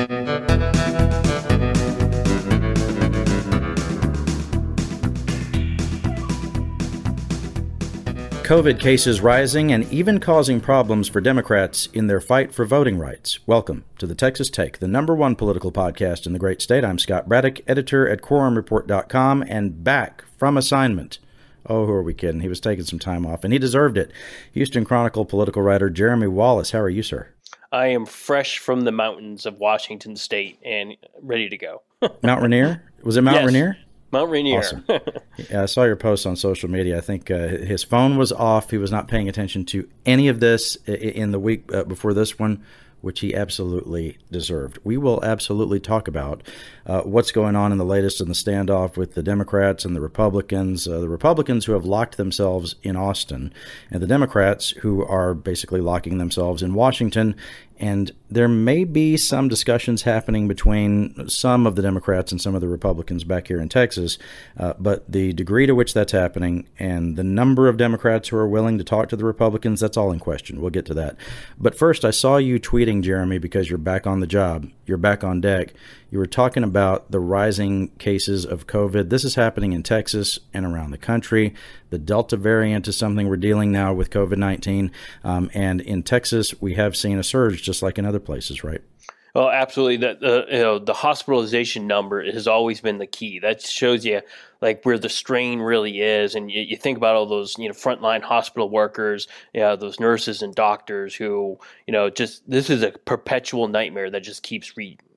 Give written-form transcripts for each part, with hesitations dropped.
COVID cases rising and even causing problems for Democrats in their fight for voting rights. Welcome to the Texas Take, the #1 political podcast in the great state. I'm Scott Braddock, editor at quorumreport.com, and back from assignment. Oh, who are we kidding? He was taking some time off, and he deserved it. Houston Chronicle political writer Jeremy Wallace. How are you, sir? I am fresh from the mountains of Washington State and ready to go. Mount Rainier? Was it Mount Rainier? Mount Rainier. Awesome. Yeah, I saw your post on social media. I think his phone was off. He was not paying attention to any of this in the week before this one, which he absolutely deserved. We will absolutely talk about what's going on in the latest in the standoff with the Democrats and the Republicans who have locked themselves in Austin, and the Democrats who are basically locking themselves in Washington. And there may be some discussions happening between some of the Democrats and some of the Republicans back here in Texas, but the degree to which that's happening and the number of Democrats who are willing to talk to the Republicans, that's all in question. We'll get to that. But first, I saw you tweeting, Jeremy, because you're back on the job. You're back on deck. You were talking about the rising cases of COVID. This is happening in Texas and around the country. The Delta variant is something we're dealing now with COVID-19. And in Texas, we have seen a surge just like in other places, right? Well, absolutely. The hospitalization number has always been the key. That shows you like where the strain really is. And you think about all those, frontline hospital workers, those nurses and doctors who, this is a perpetual nightmare that just keeps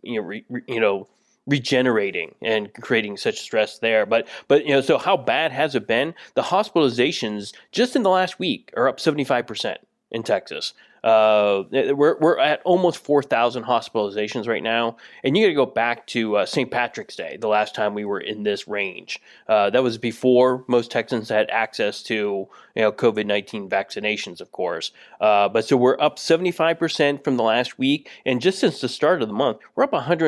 regenerating and creating such stress there. But so how bad has it been? The hospitalizations just in the last week are up 75% in Texas. We're at almost 4,000 hospitalizations right now, and you got to go back to St. Patrick's Day, the last time we were in this range. That was before most Texans had access to COVID-19 vaccinations, of course. But so we're up 75% from the last week, and just since the start of the month, we're up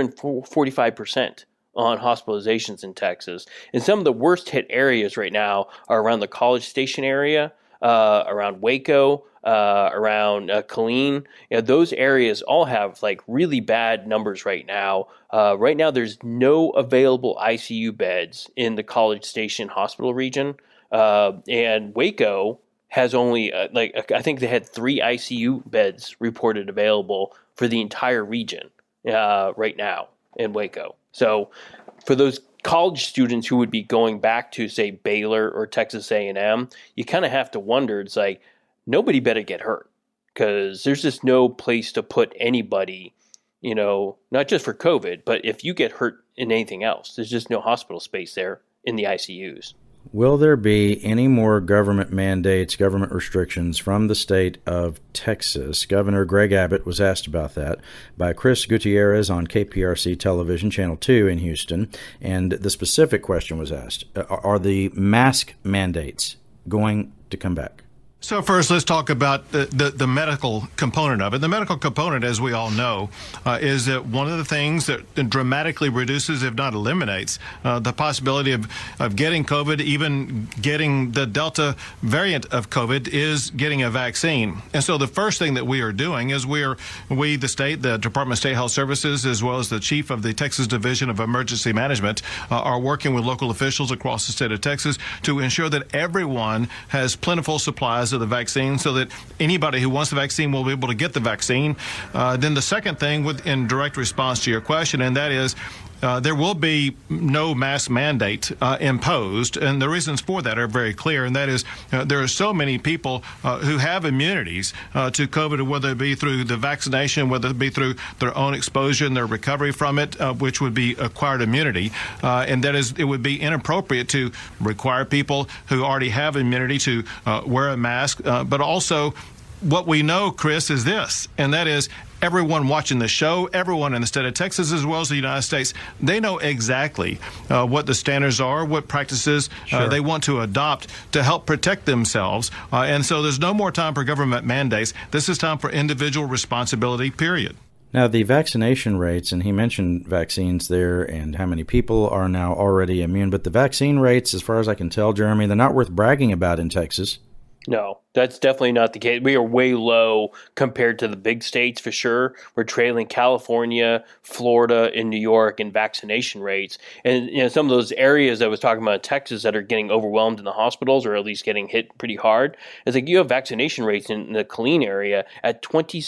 145% on hospitalizations in Texas. And some of the worst hit areas right now are around the College Station area, around Waco, around Killeen. Those areas all have like really bad numbers right now. Right now, there's no available ICU beds in the College Station hospital region. And Waco has only, I think they had 3 ICU beds reported available for the entire region right now in Waco. So for those college students who would be going back to, say, Baylor or Texas A&M, you kind of have to wonder, it's like, nobody better get hurt because there's just no place to put anybody, not just for COVID, but if you get hurt in anything else, there's just no hospital space there in the ICUs. Will there be any more government mandates, government restrictions from the state of Texas? Governor Greg Abbott was asked about that by Chris Gutierrez on KPRC Television, Channel 2 in Houston. And the specific question was asked, are the mask mandates going to come back? So first, let's talk about the medical component of it. The medical component, as we all know, is that one of the things that dramatically reduces, if not eliminates, the possibility of getting COVID, even getting the Delta variant of COVID, is getting a vaccine. And so the first thing that we are doing is the state, the Department of State Health Services, as well as the chief of the Texas Division of Emergency Management, are working with local officials across the state of Texas to ensure that everyone has plentiful supplies of the vaccine so that anybody who wants the vaccine will be able to get the vaccine. Then the second thing, in direct response to your question, and that is there will be no mask mandate imposed, and the reasons for that are very clear, and that is there are so many people who have immunities to COVID, whether it be through the vaccination, whether it be through their own exposure and their recovery from it, which would be acquired immunity, and that is, it would be inappropriate to require people who already have immunity to wear a mask, but also what we know, Chris, is this, and that is everyone watching the show, everyone in the state of Texas as well as the United States, they know exactly what the standards are, what practices they want to adopt to help protect themselves. And so there's no more time for government mandates. This is time for individual responsibility, period. Now, the vaccination rates, and he mentioned vaccines there and how many people are now already immune, but the vaccine rates, as far as I can tell, Jeremy, they're not worth bragging about in Texas. No, that's definitely not the case. We are way low compared to the big states for sure. We're trailing California, Florida, and New York in vaccination rates. And some of those areas I was talking about in Texas that are getting overwhelmed in the hospitals, or at least getting hit pretty hard, it's like you have vaccination rates in the Killeen area at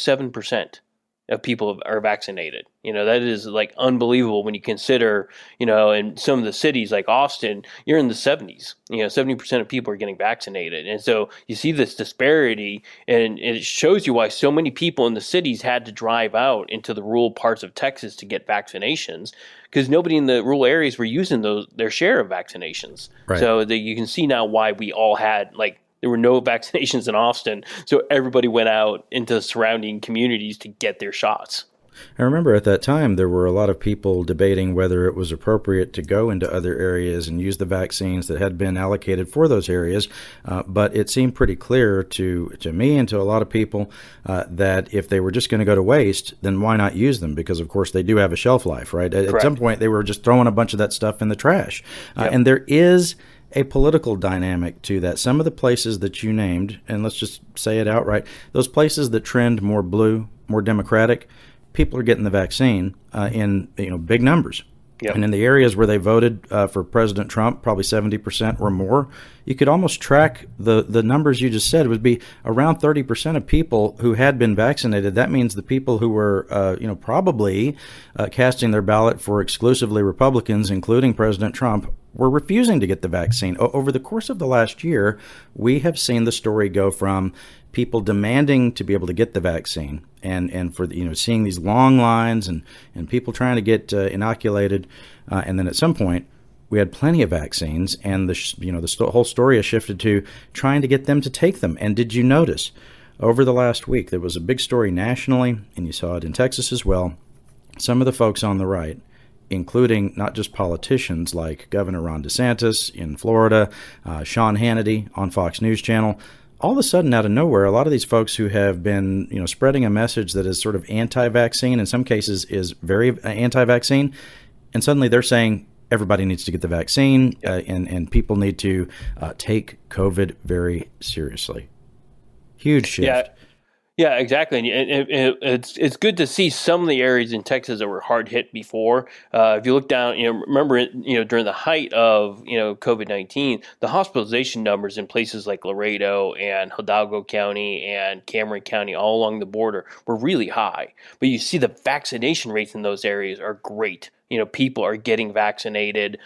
27% of people are vaccinated. That is like unbelievable when you consider, in some of the cities like Austin, you're in the 70s. 70% of people are getting vaccinated. And so you see this disparity, and it shows you why so many people in the cities had to drive out into the rural parts of Texas to get vaccinations, because nobody in the rural areas were using their share of vaccinations. Right. So you can see now why we all had, there were no vaccinations in Austin, so everybody went out into surrounding communities to get their shots. I remember at that time there were a lot of people debating whether it was appropriate to go into other areas and use the vaccines that had been allocated for those areas, but it seemed pretty clear to me and to a lot of people that if they were just going to go to waste, then why not use them? Because, of course, they do have a shelf life, right? At some point, they were just throwing a bunch of that stuff in the trash. Yep. And there is a political dynamic to that. Some of the places that you named, and let's just say it outright, those places that trend more blue, more Democratic, people are getting the vaccine in big numbers. Yep. And in the areas where they voted for President Trump, probably 70% or more, you could almost track the numbers you just said. It would be around 30% of people who had been vaccinated. That means the people who were, probably casting their ballot for exclusively Republicans, including President Trump, were refusing to get the vaccine. Over the course of the last year, we have seen the story go from people demanding to be able to get the vaccine and for seeing these long lines and people trying to get inoculated, and then at some point we had plenty of vaccines, and the whole story has shifted to trying to get them to take them. And did you notice over the last week there was a big story nationally, and you saw it in Texas as well? Some of the folks on the right, including not just politicians like Governor Ron DeSantis in Florida, Sean Hannity on Fox News Channel, all of a sudden, out of nowhere, a lot of these folks who have been, spreading a message that is sort of anti-vaccine, in some cases is very anti-vaccine, and suddenly they're saying everybody needs to get the vaccine, and people need to take COVID very seriously. Huge shift. Yeah, exactly. And it's good to see some of the areas in Texas that were hard hit before. If you look down, remember, during the height of, COVID-19, the hospitalization numbers in places like Laredo and Hidalgo County and Cameron County, all along the border, were really high. But you see the vaccination rates in those areas are great. People are getting vaccinated.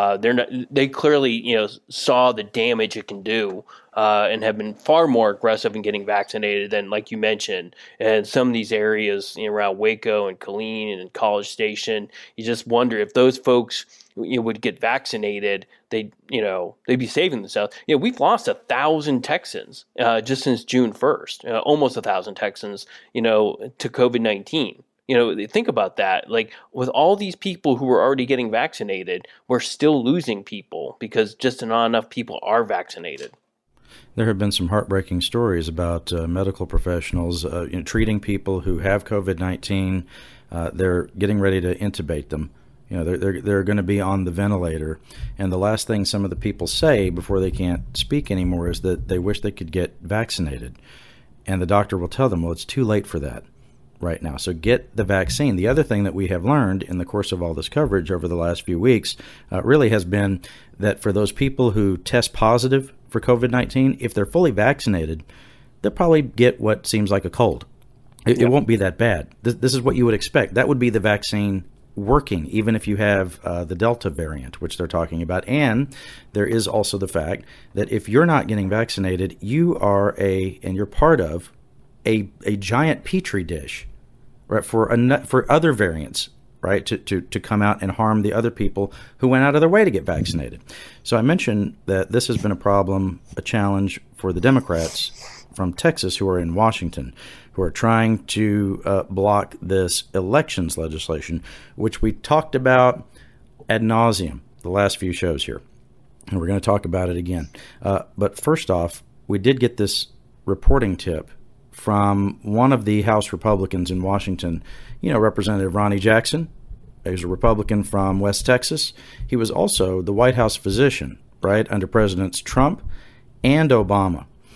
They clearly, saw the damage it can do, and have been far more aggressive in getting vaccinated than, like you mentioned, and some of these areas around Waco and Killeen and College Station. You just wonder if those folks would get vaccinated, they'd be saving themselves. We've lost 1,000 Texans just since June 1st, almost 1,000 Texans, to COVID-19. Think about that. Like, with all these people who are already getting vaccinated, we're still losing people because just not enough people are vaccinated. There have been some heartbreaking stories about medical professionals treating people who have COVID-19. They're getting ready to intubate them. They're going to be on the ventilator. And the last thing some of the people say before they can't speak anymore is that they wish they could get vaccinated. And the doctor will tell them, well, it's too late for that right now. So get the vaccine. The other thing that we have learned in the course of all this coverage over the last few weeks really has been that for those people who test positive for COVID-19, if they're fully vaccinated, they'll probably get what seems like a cold. It won't be that bad. This is what you would expect. That would be the vaccine working, even if you have the Delta variant, which they're talking about. And there is also the fact that if you're not getting vaccinated, you are and you're part of a giant petri dish, right, for other variants, right, to come out and harm the other people who went out of their way to get vaccinated. So I mentioned that this has been a problem, a challenge for the Democrats from Texas who are in Washington, who are trying to block this elections legislation, which we talked about ad nauseum the last few shows here. And we're going to talk about it again. But first off, we did get this reporting tip from one of the House Republicans in Washington, Representative Ronnie Jackson. He was a Republican from West Texas. He was also the White House physician, right, under Presidents Trump and Obama.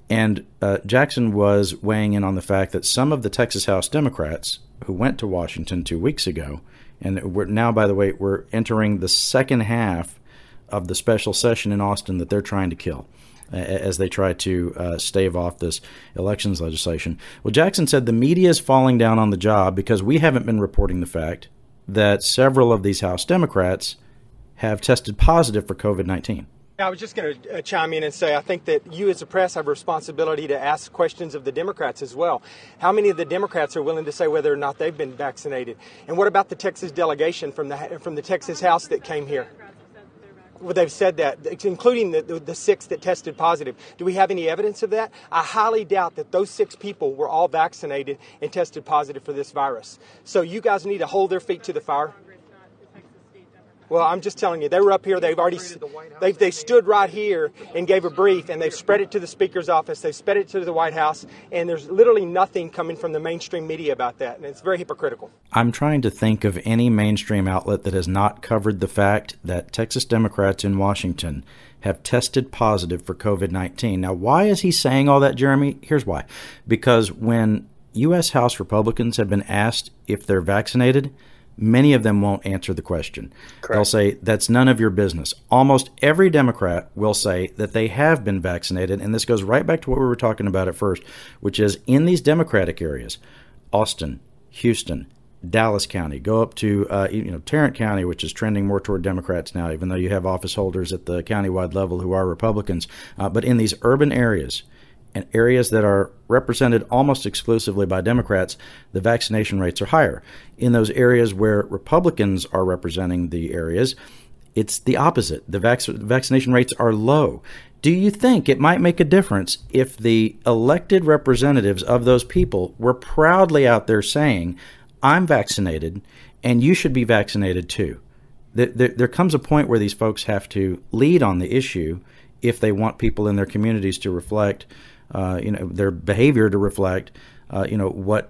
And Jackson was weighing in on the fact that some of the Texas House Democrats who went to Washington 2 weeks ago, and we're now, by the way, we're entering the second half of the special session in Austin that they're trying to kill as they try to stave off this elections legislation. Well, Jackson said the media is falling down on the job because we haven't been reporting the fact that several of these House Democrats have tested positive for COVID-19. I was just going to chime in and say I think that you as a press have a responsibility to ask questions of the Democrats as well. How many of the Democrats are willing to say whether or not they've been vaccinated? And what about the Texas delegation from the Texas House that came here? Well, they've said that, including the 6 that tested positive. Do we have any evidence of that? I highly doubt that those 6 people were all vaccinated and tested positive for this virus. So you guys need to hold their feet to the fire. Well, I'm just telling you, they were up here. They've already they stood right here and gave a brief, and they've spread it to the Speaker's office. They've spread it to the White House, and there's literally nothing coming from the mainstream media about that, and it's very hypocritical. I'm trying to think of any mainstream outlet that has not covered the fact that Texas Democrats in Washington have tested positive for COVID-19. Now, why is he saying all that, Jeremy? Here's why. Because when U.S. House Republicans have been asked if they're vaccinated, many of them won't answer the question. Correct. They'll say, that's none of your business. Almost every Democrat will say that they have been vaccinated, and this goes right back to what we were talking about at first, which is in these Democratic areas, Austin, Houston, Dallas County, go up to Tarrant County, which is trending more toward Democrats now, even though you have office holders at the countywide level who are Republicans. But in these urban areas, and areas that are represented almost exclusively by Democrats, the vaccination rates are higher. In those areas where Republicans are representing the areas, it's the opposite. The vaccination rates are low. Do you think it might make a difference if the elected representatives of those people were proudly out there saying, I'm vaccinated and you should be vaccinated too? There comes a point where these folks have to lead on the issue if they want people in their communities to reflect their behavior to reflect, what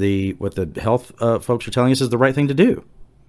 the health folks are telling us is the right thing to do.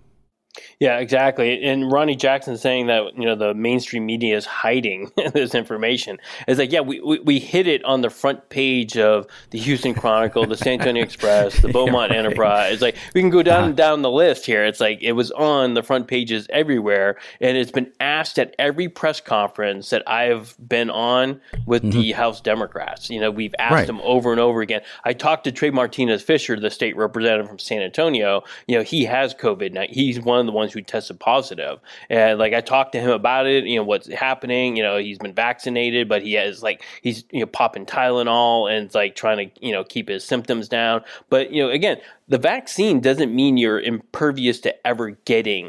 Yeah, exactly. And Ronnie Jackson saying that, the mainstream media is hiding this information. It's like, yeah, we hit it on the front page of the Houston Chronicle, the San Antonio Express, the Beaumont Enterprise. It's like, we can go down the list here. It's like, it was on the front pages everywhere. And it's been asked at every press conference that I've been on with the House Democrats. We've asked them over and over again. I talked to Trey Martinez Fisher, the state representative from San Antonio. He has COVID-19. He's one of the ones who tested positive, and I talked to him about it, what's happening. He's been vaccinated, but he's popping Tylenol and it's trying to keep his symptoms down. But again, the vaccine doesn't mean you're impervious to ever getting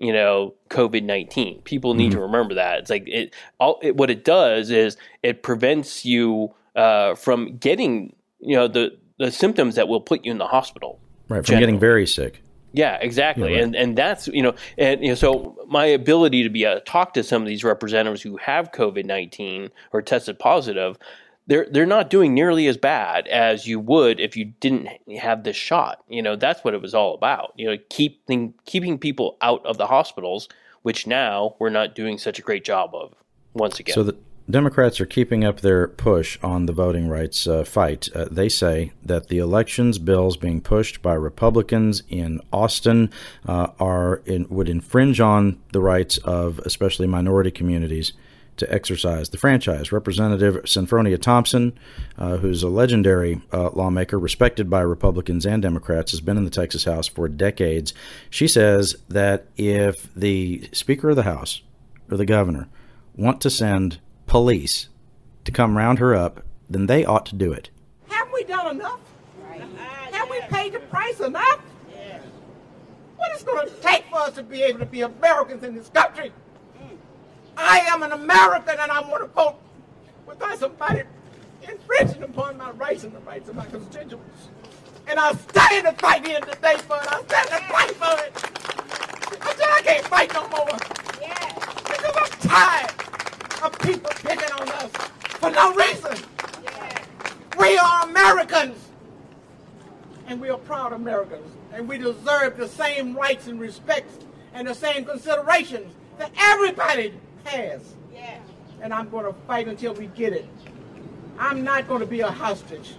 COVID-19. People need to remember that. It's what it does is it prevents you from getting the symptoms that will put you in the hospital. Right, from getting very sick. Yeah, exactly. Yeah, right. And that's, so my ability to talk to some of these representatives who have COVID-19 or tested positive, they're not doing nearly as bad as you would if you didn't have this shot. That's what it was all about. Keeping people out of the hospitals, which now we're not doing such a great job of once again. So the Democrats are keeping up their push on the voting rights fight. They say that the elections bills being pushed by Republicans in Austin would infringe on the rights of especially minority communities to exercise the franchise. Representative Senfronia Thompson, who's a legendary lawmaker respected by Republicans and Democrats, has been in the Texas House for decades. She says that if the Speaker of the House or the governor want to send police to come round her up, then they ought to do it. Have we done enough? Right. Have we paid the price enough? Yeah. What is going to take for us to be able to be Americans in this country? I am an American and I want to vote without somebody infringing upon my rights and the rights of my constituents. And I'll stand to fight here today for it. I'll stand to fight for it. Until I can't fight no more. Yeah. Because I'm tired of people picking on us for no reason. Yeah. We are Americans, and we are proud Americans, and we deserve the same rights and respects and the same considerations that everybody has. Yeah. And I'm going to fight until we get it. I'm not going to be a hostage.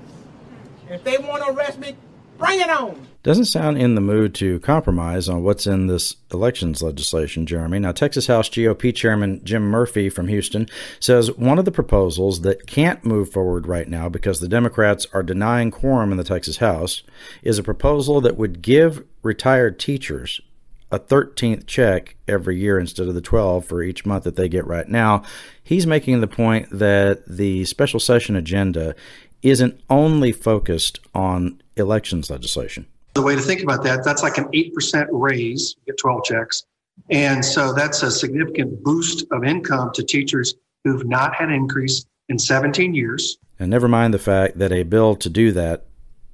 If they want to arrest me, bring it on. Doesn't sound in the mood to compromise on what's in this elections legislation, Jeremy. Now, Texas House GOP Chairman Jim Murphy from Houston says one of the proposals that can't move forward right now because the Democrats are denying quorum in the Texas House is a proposal that would give retired teachers a 13th check every year instead of the 12 for each month that they get right now. He's making the point that the special session agenda isn't only focused on elections legislation. The way to think about that, that's like an 8% raise, you get 12 checks. And so that's a significant boost of income to teachers who've not had an increase in 17 years. And never mind the fact that a bill to do that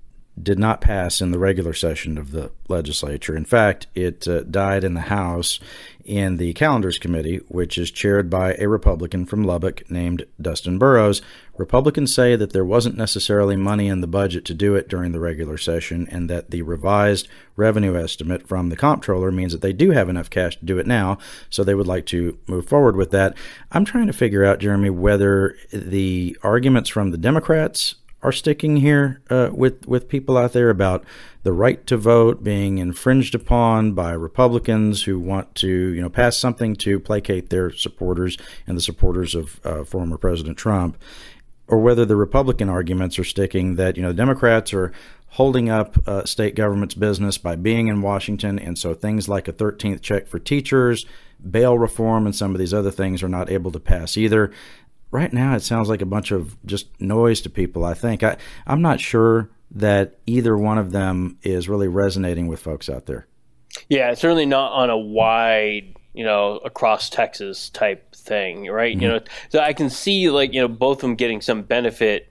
did not pass in the regular session of the legislature. In fact, it died in the House in the Calendars Committee, which is chaired by a Republican from Lubbock named Dustin Burrows. Republicans say that there wasn't necessarily money in the budget to do it during the regular session, and that the revised revenue estimate from the comptroller means that they do have enough cash to do it now, so they would like to move forward with that. I'm trying to figure out, Jeremy, whether the arguments from the Democrats are sticking here with people out there about the right to vote being infringed upon by Republicans who want to, pass something to placate their supporters and the supporters of former President Trump, or whether the Republican arguments are sticking that, Democrats are holding up state government's business by being in Washington, and so things like a 13th check for teachers, bail reform, and some of these other things are not able to pass either. Right now, it sounds like a bunch of just noise to people, I think. I'm not sure that either one of them is really resonating with folks out there. Yeah, certainly not on a wide, across Texas type thing, right? Mm-hmm. So I can see, both of them getting some benefit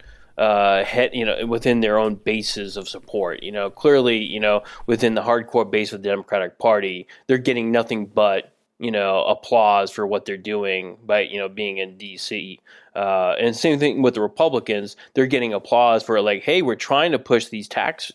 within their own bases of support. Clearly, within the hardcore base of the Democratic Party, they're getting nothing but applause for what they're doing by, being in D.C. And same thing with the Republicans. They're getting applause for hey, we're trying to push these tax,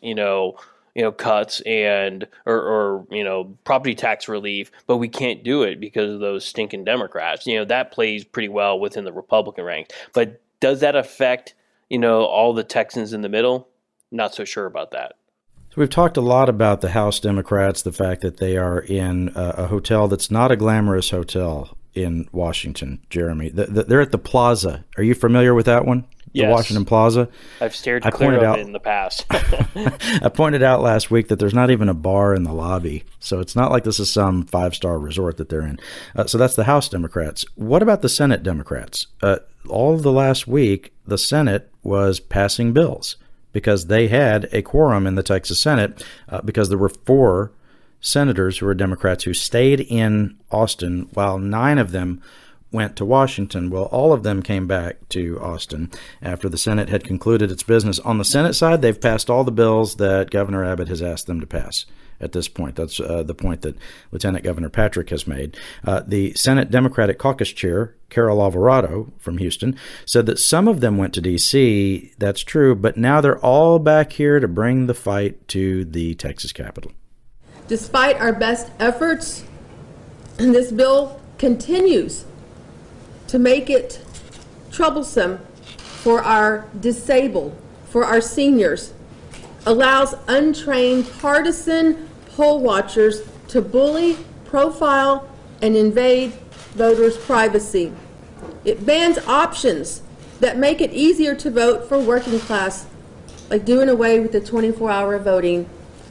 cuts and or property tax relief, but we can't do it because of those stinking Democrats. That plays pretty well within the Republican ranks. But does that affect, all the Texans in the middle? Not so sure about that. So we've talked a lot about the House Democrats, the fact that they are in a hotel that's not a glamorous hotel in Washington, Jeremy. They're at the Plaza. Are you familiar with that one? Yes. The Washington Plaza? I've stared clear of it in the past. I pointed out last week that there's not even a bar in the lobby, so it's not like this is some five-star resort that they're in. So that's the House Democrats. What about the Senate Democrats? All of the last week, the Senate was passing bills, because they had a quorum in the Texas Senate because there were 4 senators who were Democrats who stayed in Austin while 9 of them went to Washington. Well, all of them came back to Austin after the Senate had concluded its business. On the Senate side, they've passed all the bills that Governor Abbott has asked them to pass at this point. That's the point that Lieutenant Governor Patrick has made. The Senate Democratic Caucus Chair, Carol Alvarado from Houston, said that some of them went to D.C. That's true, but now they're all back here to bring the fight to the Texas Capitol. Despite our best efforts, this bill continues to make it troublesome for our disabled, for our seniors, allows untrained partisan poll watchers to bully, profile, and invade voters' privacy. It bans options that make it easier to vote for working class, like doing away with the 24-hour voting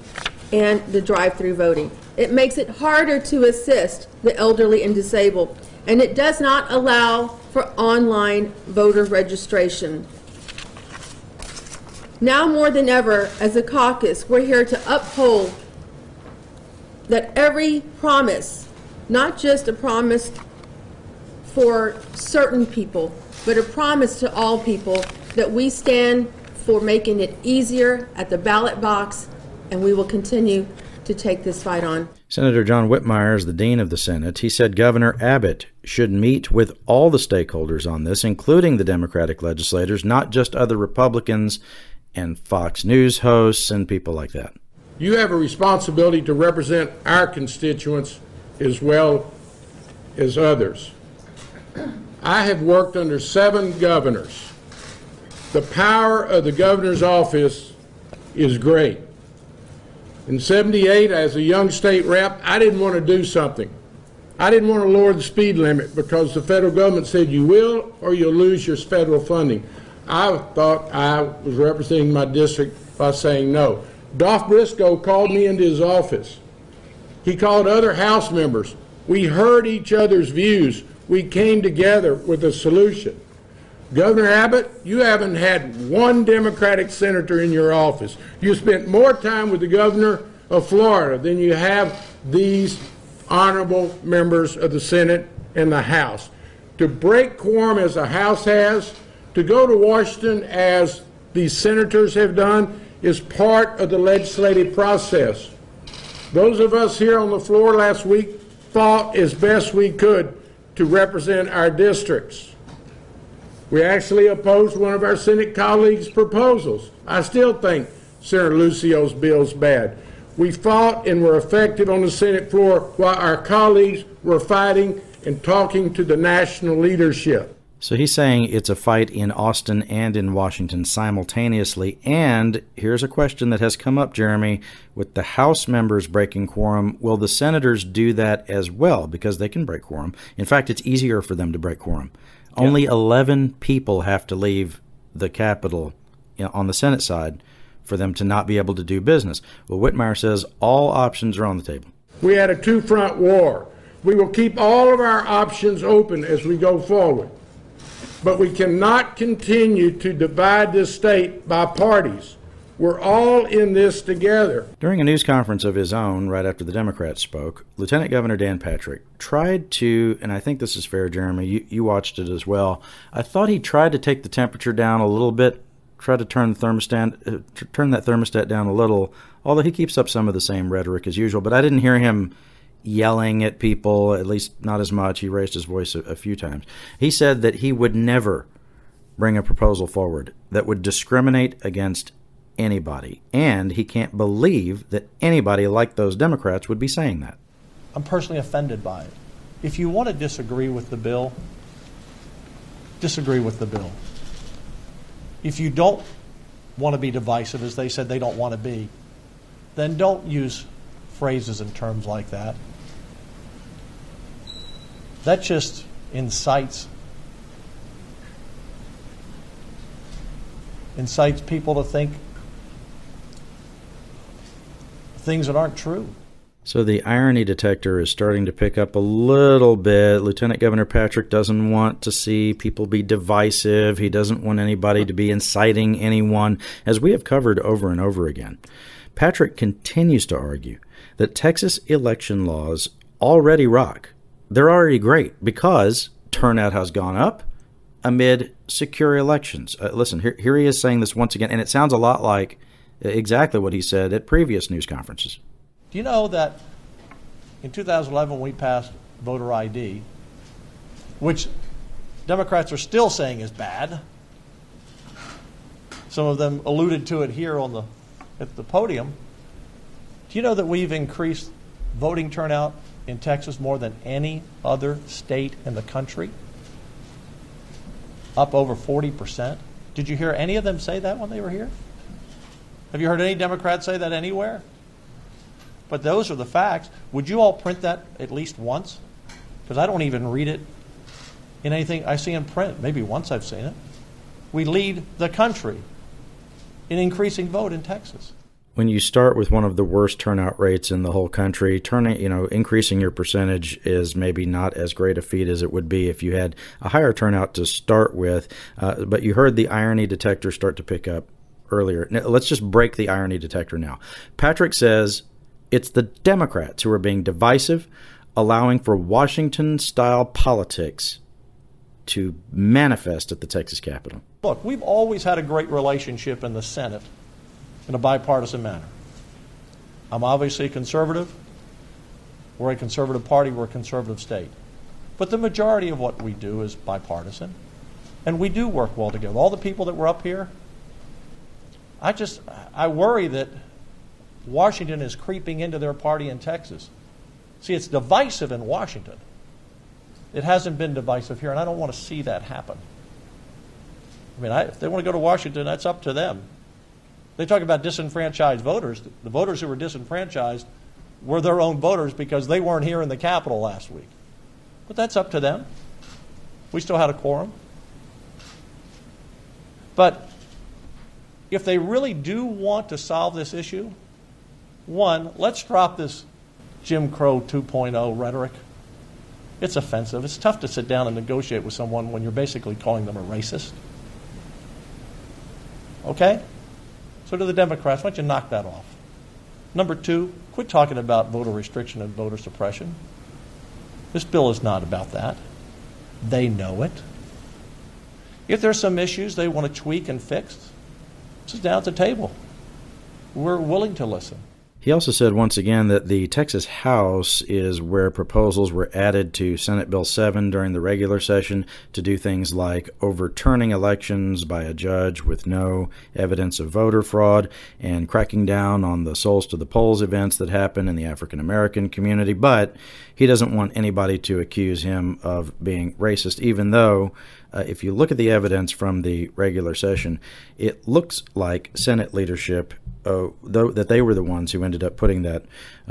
and the drive-through voting. It makes it harder to assist the elderly and disabled, and it does not allow for online voter registration. Now more than ever, as a caucus, we're here to uphold that every promise, not just a promise for certain people, but a promise to all people, that we stand for making it easier at the ballot box, and we will continue to take this fight on. Senator John Whitmire is the dean of the Senate. He said Governor Abbott should meet with all the stakeholders on this, including the Democratic legislators, not just other Republicans and Fox News hosts and people like that. You have a responsibility to represent our constituents as well as others. I have worked under 7 governors The power of the governor's office is great. In '78, as a young state rep, I didn't want to do something. I didn't want to lower the speed limit because the federal government said you will or you'll lose your federal funding. I thought I was representing my district by saying no. Dolph Briscoe called me into his office. He called other House members. We heard each other's views. We came together with a solution. Governor Abbott, you haven't had one Democratic senator in your office. You spent more time with the governor of Florida than you have these honorable members of the Senate and the House. To break quorum as the House has, to go to Washington as these senators have done, is part of the legislative process. Those of us here on the floor last week fought as best we could to represent our districts. We actually opposed one of our Senate colleagues' proposals. I still think Senator Lucio's bill's bad. We fought and were effective on the Senate floor while our colleagues were fighting and talking to the national leadership. So he's saying it's a fight in Austin and in Washington simultaneously. And here's a question that has come up, Jeremy. With the House members breaking quorum, will the senators do that as well? Because they can break quorum. In fact, it's easier for them to break quorum. Yeah. Only 11 people have to leave the Capitol on the Senate side for them to not be able to do business. Well, Whitmire says all options are on the table. We had a two-front war. We will keep all of our options open as we go forward. But we cannot continue to divide this state by parties. We're all in this together. During a news conference of his own, right after the Democrats spoke, Lieutenant Governor Dan Patrick tried to, and I think this is fair, Jeremy, you watched it as well, I thought he tried to take the temperature down a little bit, try to turn that thermostat down a little, although he keeps up some of the same rhetoric as usual. But I didn't hear him yelling at people, at least not as much. He raised his voice a few times. He said that he would never bring a proposal forward that would discriminate against anybody, and he can't believe that anybody like those Democrats would be saying that. I'm personally offended by it. If you want to disagree with the bill, disagree with the bill. If you don't want to be divisive, as they said they don't want to be, then don't use phrases and terms like that. That just incites people to think things that aren't true. So the irony detector is starting to pick up a little bit. Lieutenant Governor Patrick doesn't want to see people be divisive. He doesn't want anybody to be inciting anyone, as we have covered over and over again. Patrick continues to argue that Texas election laws already rock. They're already great because turnout has gone up amid secure elections. Listen, here he is saying this once again, and it sounds a lot like exactly what he said at previous news conferences. Do you know that in 2011 we passed voter ID, which Democrats are still saying is bad? Some of them alluded to it here at the podium. Do you know that we've increased voting turnout in Texas more than any other state in the country? Up over 40%. Did you hear any of them say that when they were here? Have you heard any Democrats say that anywhere? But those are the facts. Would you all print that at least once? Because I don't even read it in anything I see in print. Maybe once I've seen it. We lead the country in increasing vote in Texas. When you start with one of the worst turnout rates in the whole country, increasing your percentage is maybe not as great a feat as it would be if you had a higher turnout to start with. But you heard the irony detector start to pick up earlier. Now, let's just break the irony detector now. Patrick says it's the Democrats who are being divisive, allowing for Washington-style politics to manifest at the Texas Capitol. Look, we've always had a great relationship in the Senate in a bipartisan manner. I'm obviously a conservative. We're a conservative party. We're a conservative state. But the majority of what we do is bipartisan. And we do work well together. All the people that were up here, I worry that Washington is creeping into their party in Texas. See, it's divisive in Washington. It hasn't been divisive here, and I don't want to see that happen. I mean, if they want to go to Washington, that's up to them. They talk about disenfranchised voters. The voters who were disenfranchised were their own voters because they weren't here in the Capitol last week. But that's up to them. We still had a quorum. But if they really do want to solve this issue, one, let's drop this Jim Crow 2.0 rhetoric. It's offensive. It's tough to sit down and negotiate with someone when you're basically calling them a racist. Okay? So to the Democrats, why don't you knock that off? Number two, quit talking about voter restriction and voter suppression. This bill is not about that. They know it. If there's some issues they want to tweak and fix, sit down at the table. We're willing to listen. He also said once again that the Texas House is where proposals were added to Senate Bill 7 during the regular session to do things like overturning elections by a judge with no evidence of voter fraud and cracking down on the Souls to the Polls events that happen in the African American community. But he doesn't want anybody to accuse him of being racist, even though if you look at the evidence from the regular session, it looks like Senate leadership, though that they were the ones who ended up putting that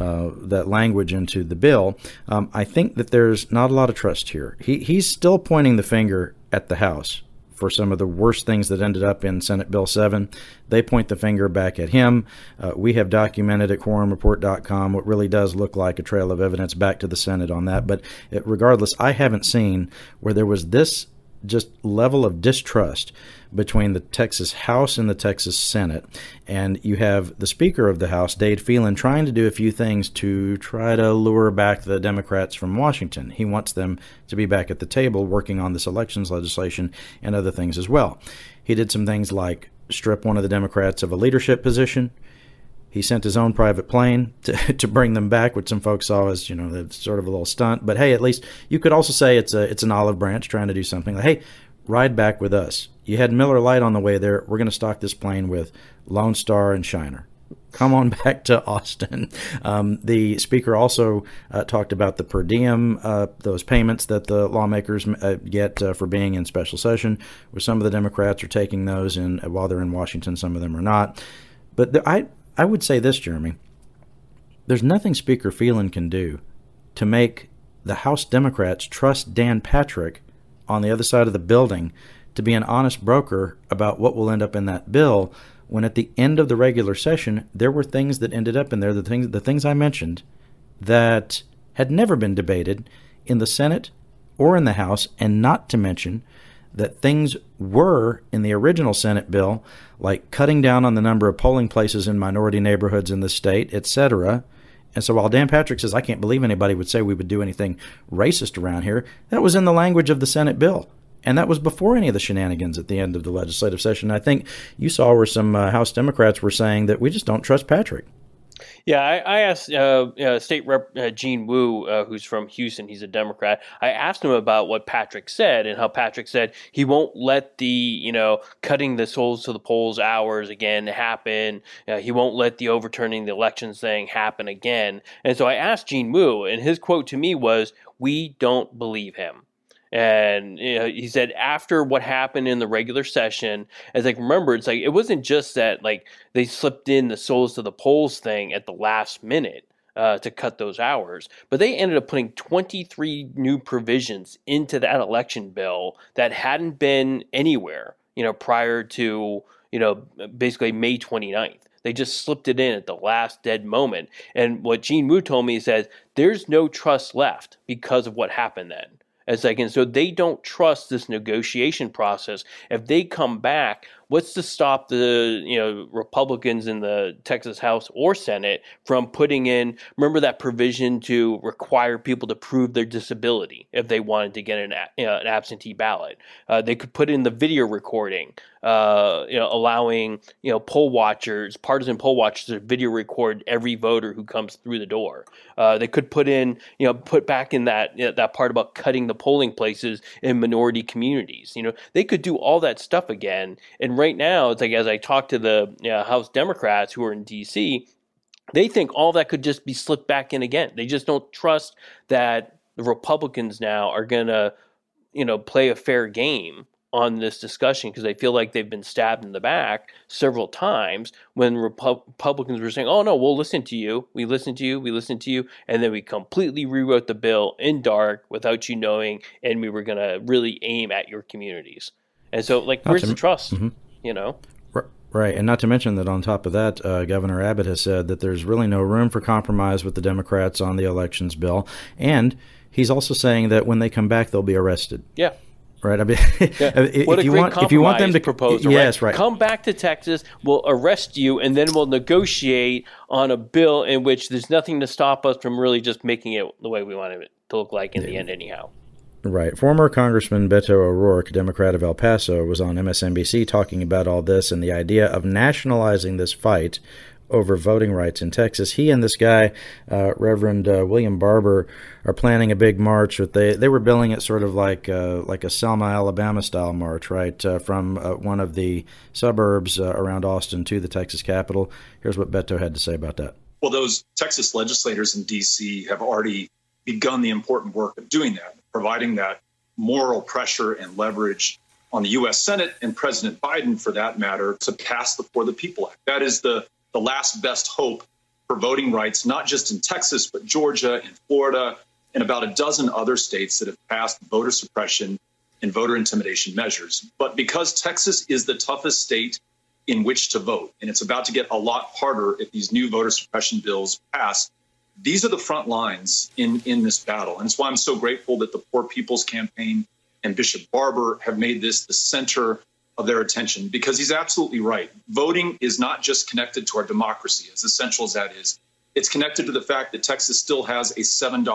language into the bill. I think that there's not a lot of trust here. He's still pointing the finger at the House for some of the worst things that ended up in Senate Bill 7. They point the finger back at him. We have documented at quorumreport.com what really does look like a trail of evidence back to the Senate on that. But regardless, I haven't seen where there was this just level of distrust between the Texas House and the Texas Senate. And you have the Speaker of the House, Dade Phelan, trying to do a few things to try to lure back the Democrats from Washington. He wants them to be back at the table working on this elections legislation and other things as well. He did some things like strip one of the Democrats of a leadership position. He sent his own private plane to bring them back, which some folks saw as, sort of a little stunt. But hey, at least you could also say it's an olive branch trying to do something like, hey, ride back with us. You had Miller Lite on the way there. We're going to stock this plane with Lone Star and Shiner. Come on back to Austin. The Speaker also talked about the per diem, those payments that the lawmakers get for being in special session, where some of the Democrats are taking those while they're in Washington. Some of them are not. But I would say this, Jeremy. There's nothing Speaker Phelan can do to make the House Democrats trust Dan Patrick on the other side of the building to be an honest broker about what will end up in that bill, when at the end of the regular session, there were things that ended up in there, the things I mentioned, that had never been debated in the Senate or in the House, and not to mention that things were in the original Senate bill, like cutting down on the number of polling places in minority neighborhoods in the state, etc. And so while Dan Patrick says, I can't believe anybody would say we would do anything racist around here, that was in the language of the Senate bill. And that was before any of the shenanigans at the end of the legislative session. I think you saw where some House Democrats were saying that we just don't trust Patrick. Yeah, I asked State Rep Gene Wu, who's from Houston, he's a Democrat. I asked him about what Patrick said and how Patrick said he won't let the, cutting the Souls to the Polls hours again happen. He won't let the overturning the elections thing happen again. And so I asked Gene Wu, and his quote to me was, "We don't believe him." And he said after what happened in the regular session, as I remember, it's like it wasn't just that like they slipped in the Souls to the Polls thing at the last minute to cut those hours, but they ended up putting 23 new provisions into that election bill that hadn't been anywhere, prior to basically May 29th. They just slipped it in at the last dead moment. And what Gene Wu told me is that there's no trust left because of what happened then. And so they don't trust this negotiation process. If they come back, what's to stop the Republicans in the Texas House or Senate from putting in, remember that provision to require people to prove their disability if they wanted to get an absentee ballot? They could put in the video recording, allowing poll watchers, partisan poll watchers, to video record every voter who comes through the door. They could put back in that part about cutting the polling places in minority communities. They could do all that stuff again. And right now, it's like as I talk to the House Democrats who are in D.C., they think all that could just be slipped back in again. They just don't trust that the Republicans now are going to, play a fair game on this discussion because they feel like they've been stabbed in the back several times when Republicans were saying, oh, no, we'll listen to you. We listened to you. We listened to you. And then we completely rewrote the bill in dark without you knowing. And we were going to really aim at your communities. And so, like, where's the trust, you know? Right, and not to mention that on top of that, Governor Abbott has said that there's really no room for compromise with the Democrats on the elections bill. And he's also saying that when they come back, they'll be arrested. Yeah. Right. I mean, if you want them to propose, yes, right. Come back to Texas, we'll arrest you, and then we'll negotiate on a bill in which there's nothing to stop us from really just making it the way we want it to look like in the end, anyhow. Right. Former Congressman Beto O'Rourke, Democrat of El Paso, was on MSNBC talking about all this and the idea of nationalizing this fight over voting rights in Texas. He and this guy, Reverend William Barber, are planning a big march. They were billing it sort of like a Selma, Alabama style march, right, from one of the suburbs around Austin to the Texas Capitol. Here's what Beto had to say about that. Well, those Texas legislators in D.C. have already begun the important work of doing that, providing that moral pressure and leverage on the U.S. Senate and President Biden, for that matter, to pass the For the People Act. That is the last best hope for voting rights, not just in Texas, but Georgia and Florida and about a dozen other states that have passed voter suppression and voter intimidation measures. But because Texas is the toughest state in which to vote, and it's about to get a lot harder if these new voter suppression bills pass, these are the front lines in this battle. And it's why I'm so grateful that the Poor People's Campaign and Bishop Barber have made this the center of their attention, because he's absolutely right. Voting is not just connected to our democracy, as essential as that is. It's connected to the fact that Texas still has a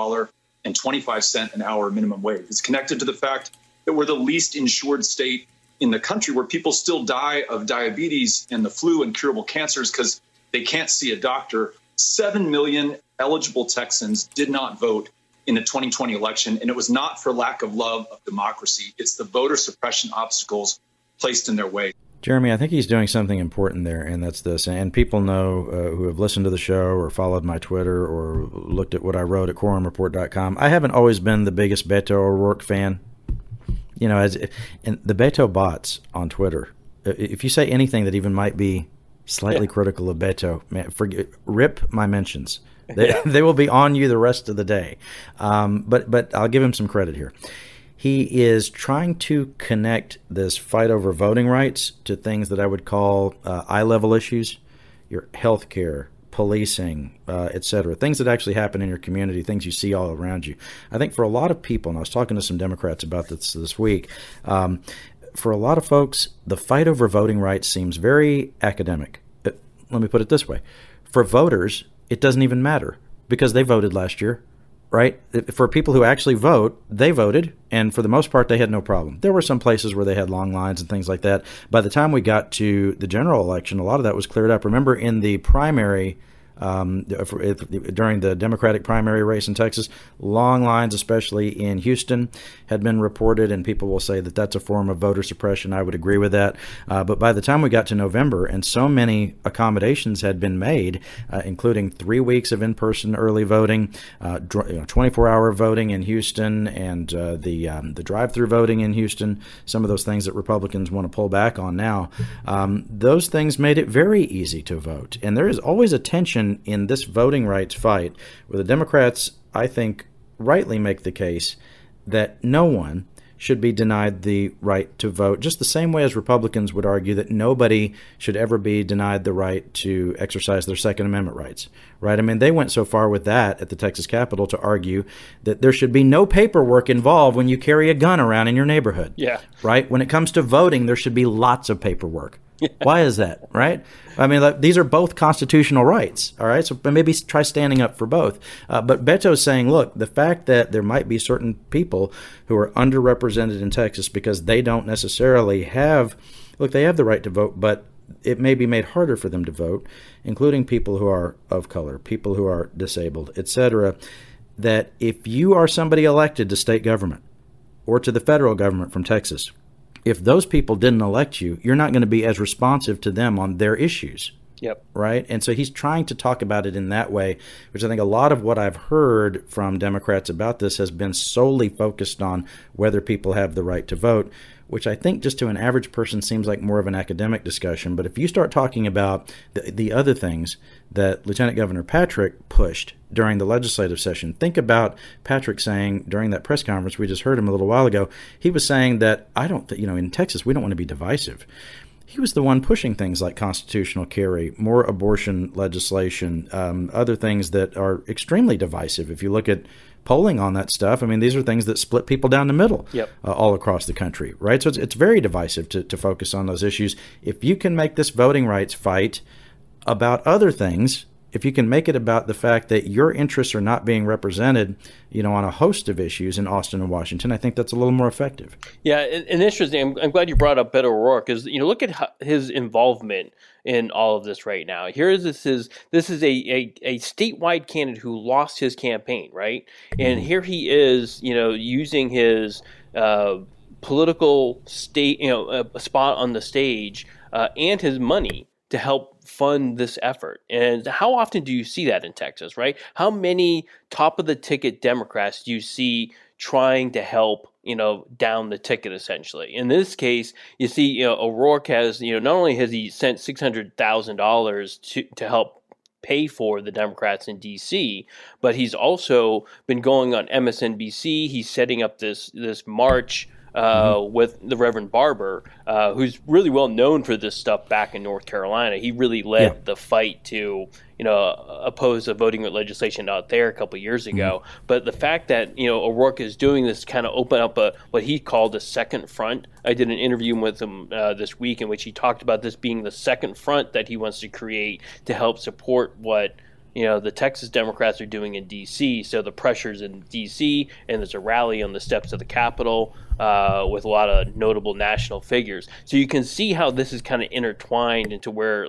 $7.25 an hour minimum wage. It's connected to the fact that we're the least insured state in the country, where people still die of diabetes and the flu and curable cancers because they can't see a doctor. 7 million eligible Texans did not vote in the 2020 election, and it was not for lack of love of democracy. It's the voter suppression obstacles placed in their way. Jeremy, I think he's doing something important there, and that's this. And people know who have listened to the show or followed my Twitter or looked at what I wrote at quorumreport.com. I haven't always been the biggest Beto O'Rourke fan. You know, and the Beto bots on Twitter, if you say anything that even might be slightly critical of Beto, man, rip my mentions. They will be on you the rest of the day. But I'll give him some credit here. He is trying to connect this fight over voting rights to things that I would call eye-level issues, your health care, policing, et cetera, things that actually happen in your community, things you see all around you. I think for a lot of people, and I was talking to some Democrats about this week, for a lot of folks, the fight over voting rights seems very academic. Let me put it this way. For voters, it doesn't even matter because they voted last year. Right? For people who actually vote, they voted, and for the most part, they had no problem. There were some places where they had long lines and things like that. By the time we got to the general election, a lot of that was cleared up. Remember, in the primary, during the Democratic primary race in Texas, long lines, especially in Houston, had been reported, and people will say that that's a form of voter suppression. I would agree with that. But by the time we got to November, and so many accommodations had been made, including 3 weeks of in-person early voting, 24-hour voting in Houston, and the drive-through voting in Houston, some of those things that Republicans want to pull back on now, those things made it very easy to vote. And there is always a tension in this voting rights fight where the Democrats, I think, rightly make the case that no one should be denied the right to vote, just the same way as Republicans would argue that nobody should ever be denied the right to exercise their Second Amendment rights, right? I mean, they went so far with that at the Texas Capitol to argue that there should be no paperwork involved when you carry a gun around in your neighborhood, right? When it comes to voting, there should be lots of paperwork. Why is that, right? I mean, these are both constitutional rights, all right? So maybe try standing up for both. But Beto's saying, look, the fact that there might be certain people who are underrepresented in Texas because they don't necessarily have, they have the right to vote, but it may be made harder for them to vote, including people who are of color, people who are disabled, etc., that if you are somebody elected to state government or to the federal government from Texas, if those people didn't elect you, you're not going to be as responsive to them on their issues, Yep. Right? And so he's trying to talk about it in that way, which I think a lot of what I've heard from Democrats about this has been solely focused on whether people have the right to vote, which I think just to an average person seems like more of an academic discussion. But if you start talking about the other things that Lieutenant Governor Patrick pushed during the legislative session, think about Patrick saying during that press conference, we just heard him a little while ago, he was saying that in Texas, we don't want to be divisive. He was the one pushing things like constitutional carry, more abortion legislation, other things that are extremely divisive. If you look at polling on that stuff, I mean, these are things that split people down the middle all across the country, right? So it's very divisive to focus on those issues. If you can make this voting rights fight about other things, if you can make it about the fact that your interests are not being represented, on a host of issues in Austin and Washington, I think that's a little more effective. Yeah, and interesting. I'm glad you brought up Beto O'Rourke, because look at his involvement in all of this right now. Here is this is a statewide candidate who lost his campaign, right? And here he is, using his political spot on the stage and his money to help fund this effort. And how often do you see that in Texas, right? How many top of the ticket Democrats do you see trying to help, down the ticket, essentially? In this case, you see, O'Rourke has, not only has he sent $600,000 to help pay for the Democrats in D.C., but he's also been going on MSNBC. He's setting up this march with the Reverend Barber, who's really well known for this stuff back in North Carolina. He really led the fight to, oppose the voting legislation out there a couple of years ago. But the fact that, O'Rourke is doing this kind of open up what he called a second front. I did an interview with him this week in which he talked about this being the second front that he wants to create to help support what the Texas Democrats are doing in D.C. So the pressure's in D.C., and there's a rally on the steps of the Capitol with a lot of notable national figures. So you can see how this is kind of intertwined into where,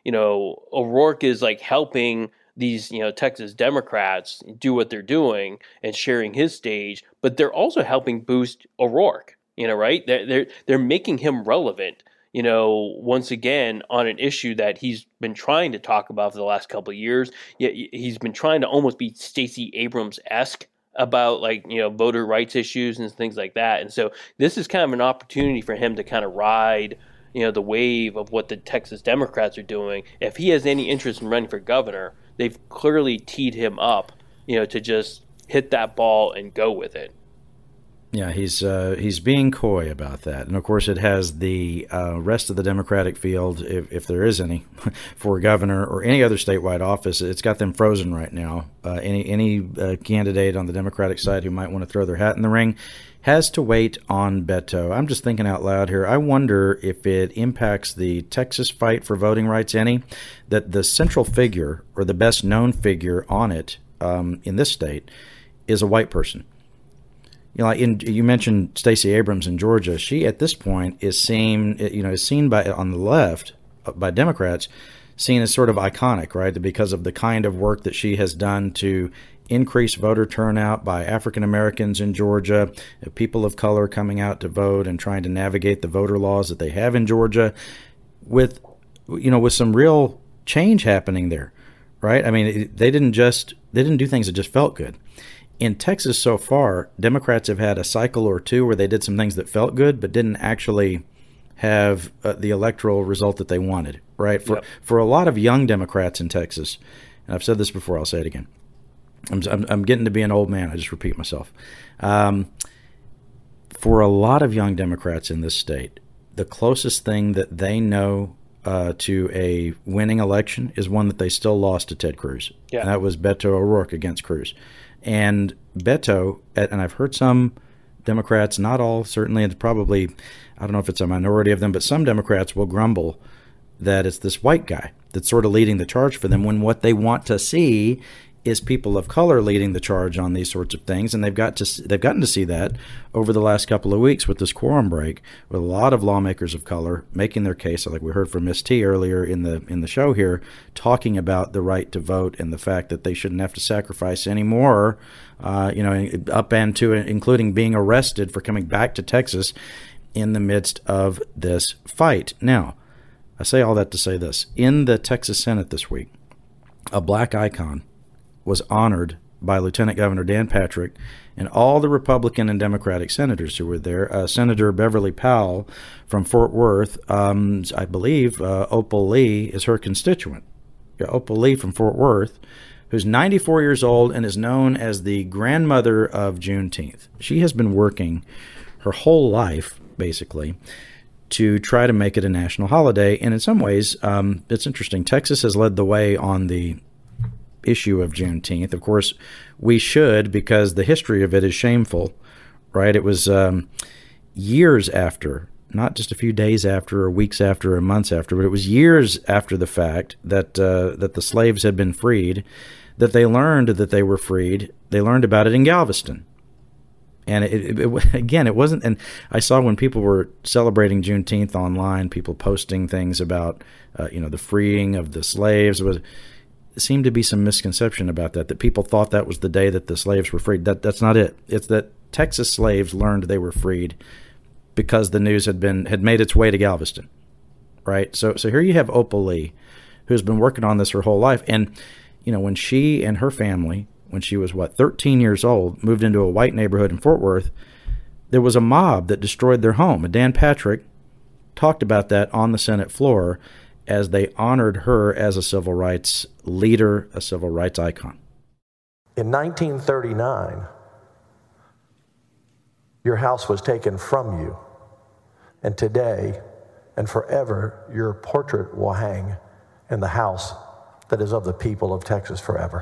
O'Rourke is helping these, Texas Democrats do what they're doing and sharing his stage, but they're also helping boost O'Rourke, right? They're making him relevant, once again, on an issue that he's been trying to talk about for the last couple of years. Yet he's been trying to almost be Stacey Abrams-esque about voter rights issues and things like that. And so this is kind of an opportunity for him to kind of ride, the wave of what the Texas Democrats are doing. If he has any interest in running for governor, they've clearly teed him up, to just hit that ball and go with it. Yeah, he's being coy about that. And, of course, it has the rest of the Democratic field, if there is any, for governor or any other statewide office, it's got them frozen right now. Any candidate on the Democratic side who might want to throw their hat in the ring has to wait on Beto. I'm just thinking out loud here. I wonder if it impacts the Texas fight for voting rights any, that the central figure or the best known figure on it in this state is a white person. You mentioned Stacey Abrams in Georgia. She, at this point, is seen by on the left by Democrats, seen as sort of iconic, right? Because of the kind of work that she has done to increase voter turnout by African Americans in Georgia, people of color coming out to vote and trying to navigate the voter laws that they have in Georgia, with some real change happening there, right? I mean, they didn't do things that just felt good. In Texas so far, Democrats have had a cycle or two where they did some things that felt good but didn't actually have the electoral result that they wanted, right? For a lot of young Democrats in Texas, and I've said this before, I'll say it again. I'm getting to be an old man. I just repeat myself. For a lot of young Democrats in this state, the closest thing that they know to a winning election is one that they still lost to Ted Cruz. Yeah. And that was Beto O'Rourke against Cruz. And Beto, and I've heard some Democrats, not all, certainly, it's probably, I don't know if it's a minority of them, but some Democrats will grumble that it's this white guy that's sort of leading the charge for them, when what they want to see is people of color leading the charge on these sorts of things. And they've gotten to see that over the last couple of weeks with this quorum break, with a lot of lawmakers of color making their case, like we heard from Ms. T earlier in the show here, talking about the right to vote and the fact that they shouldn't have to sacrifice any more, up and to including being arrested for coming back to Texas in the midst of this fight. Now, I say all that to say this. In the Texas Senate this week, a black icon was honored by Lieutenant Governor Dan Patrick and all the Republican and Democratic senators who were there. Senator Beverly Powell from Fort Worth, I believe Opal Lee is her constituent. Opal Lee from Fort Worth, who's 94 years old and is known as the grandmother of Juneteenth. She has been working her whole life, basically, to try to make it a national holiday. And in some ways, it's interesting. Texas has led the way on the issue of Juneteenth. Of course, we should, because the history of it is shameful, right? It was years after, not just a few days after or weeks after or months after, but it was years after the fact that that the slaves had been freed, that they learned that they were freed. They learned about it in Galveston. And it wasn't, and I saw when people were celebrating Juneteenth online, people posting things about, the freeing of the slaves. There seemed to be some misconception about that people thought that was the day that the slaves were freed. That's not it. It's that Texas slaves learned they were freed because the news had made its way to Galveston, right? So here you have Opal Lee, who's been working on this her whole life. And, when she and her family, when she was, 13 years old, moved into a white neighborhood in Fort Worth, there was a mob that destroyed their home. And Dan Patrick talked about that on the Senate floor as they honored her as a civil rights leader, a civil rights icon. In 1939, your house was taken from you. And today and forever, your portrait will hang in the house that is of the people of Texas forever.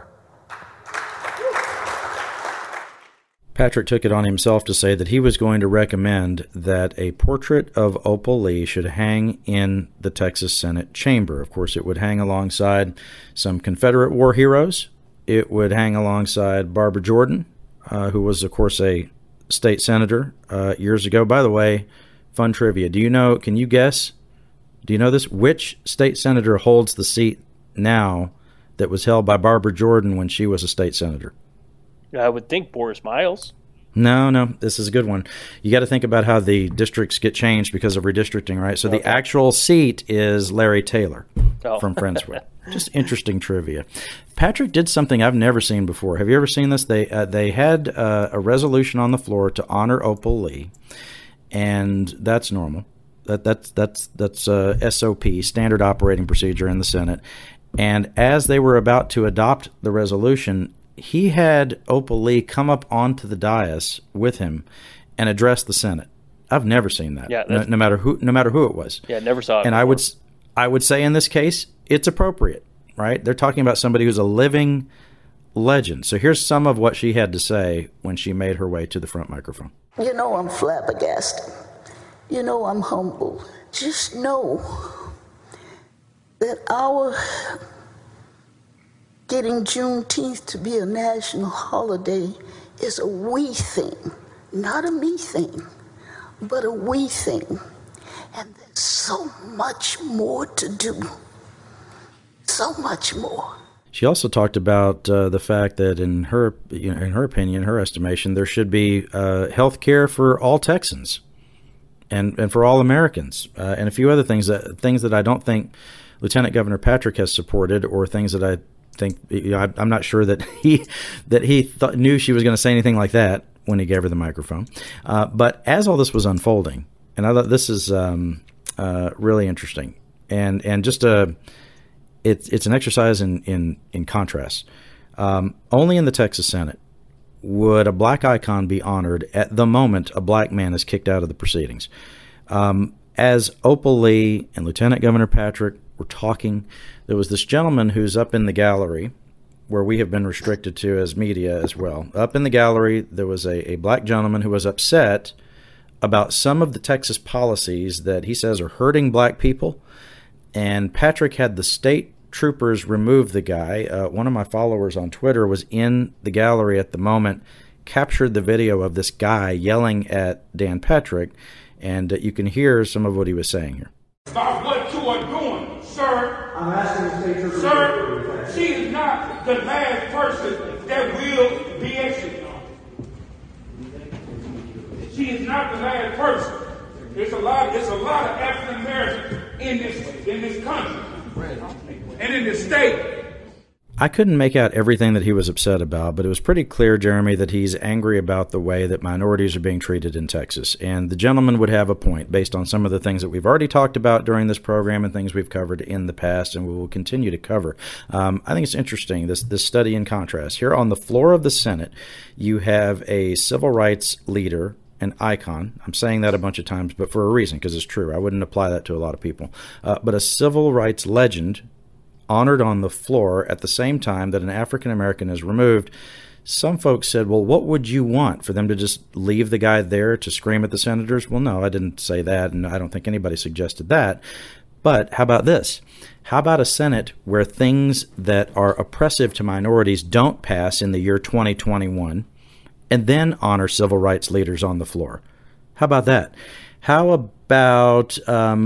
Patrick took it on himself to say that he was going to recommend that a portrait of Opal Lee should hang in the Texas Senate chamber. Of course, it would hang alongside some Confederate war heroes. It would hang alongside Barbara Jordan, who was, of course, a state senator years ago. By the way, fun trivia. Can you guess? Do you know this? Which state senator holds the seat now that was held by Barbara Jordan when she was a state senator? I would think Boris Miles. No, this is a good one. You got to think about how the districts get changed because of redistricting, right? So the actual seat is Larry Taylor from Friendswood. Just interesting trivia. Patrick did something I've never seen before. Have you ever seen this? They had a resolution on the floor to honor Opal Lee, and that's normal. That's SOP, standard operating procedure in the Senate. And as they were about to adopt the resolution, he had Opal Lee come up onto the dais with him and address the Senate. I've never seen that. Yeah, no matter who it was. Yeah, never saw it. And before. I would say in this case it's appropriate, right? They're talking about somebody who's a living legend. So here's some of what she had to say when she made her way to the front microphone. I'm flabbergasted. I'm humble. Just know that our getting Juneteenth to be a national holiday is a we thing, not a me thing, but a we thing. And there's so much more to do, so much more. She also talked about the fact that in her opinion, her estimation, there should be health care for all Texans and for all Americans, and a few other things that I don't think Lieutenant Governor Patrick has supported, or things that I think I'm not sure that he knew she was going to say anything like that when he gave her the microphone. But as all this was unfolding, and I thought this is really interesting, and just it's an exercise in contrast. Only in the Texas Senate would a black icon be honored at the moment a black man is kicked out of the proceedings. As Opal Lee and Lieutenant Governor Patrick were talking, there was this gentleman who's up in the gallery, where we have been restricted to as media as well. Up in the gallery, there was a black gentleman who was upset about some of the Texas policies that he says are hurting black people, and Patrick had the state troopers remove the guy. One of my followers on Twitter was in the gallery at the moment, captured the video of this guy yelling at Dan Patrick, and you can hear some of what he was saying here. About what you are doing, sir. I'm asking the state trooper. Sir, she is not the last person that will be executed. She is not the last person. It's a lot of African Americans in this country and in this state. I couldn't make out everything that he was upset about, but it was pretty clear, Jeremy, that he's angry about the way that minorities are being treated in Texas. And the gentleman would have a point based on some of the things that we've already talked about during this program and things we've covered in the past and we will continue to cover. I think it's interesting, this study in contrast. Here on the floor of the Senate, you have a civil rights leader, an icon. I'm saying that a bunch of times, but for a reason, because it's true. I wouldn't apply that to a lot of people. But a civil rights legend honored on the floor at the same time that an African American is removed. Some folks said, well, what would you want? For them to just leave the guy there to scream at the senators? Well, no, I didn't say that, and I don't think anybody suggested that. But how about this? How about a Senate where things that are oppressive to minorities don't pass in the year 2021 and then honor civil rights leaders on the floor? How about that? How about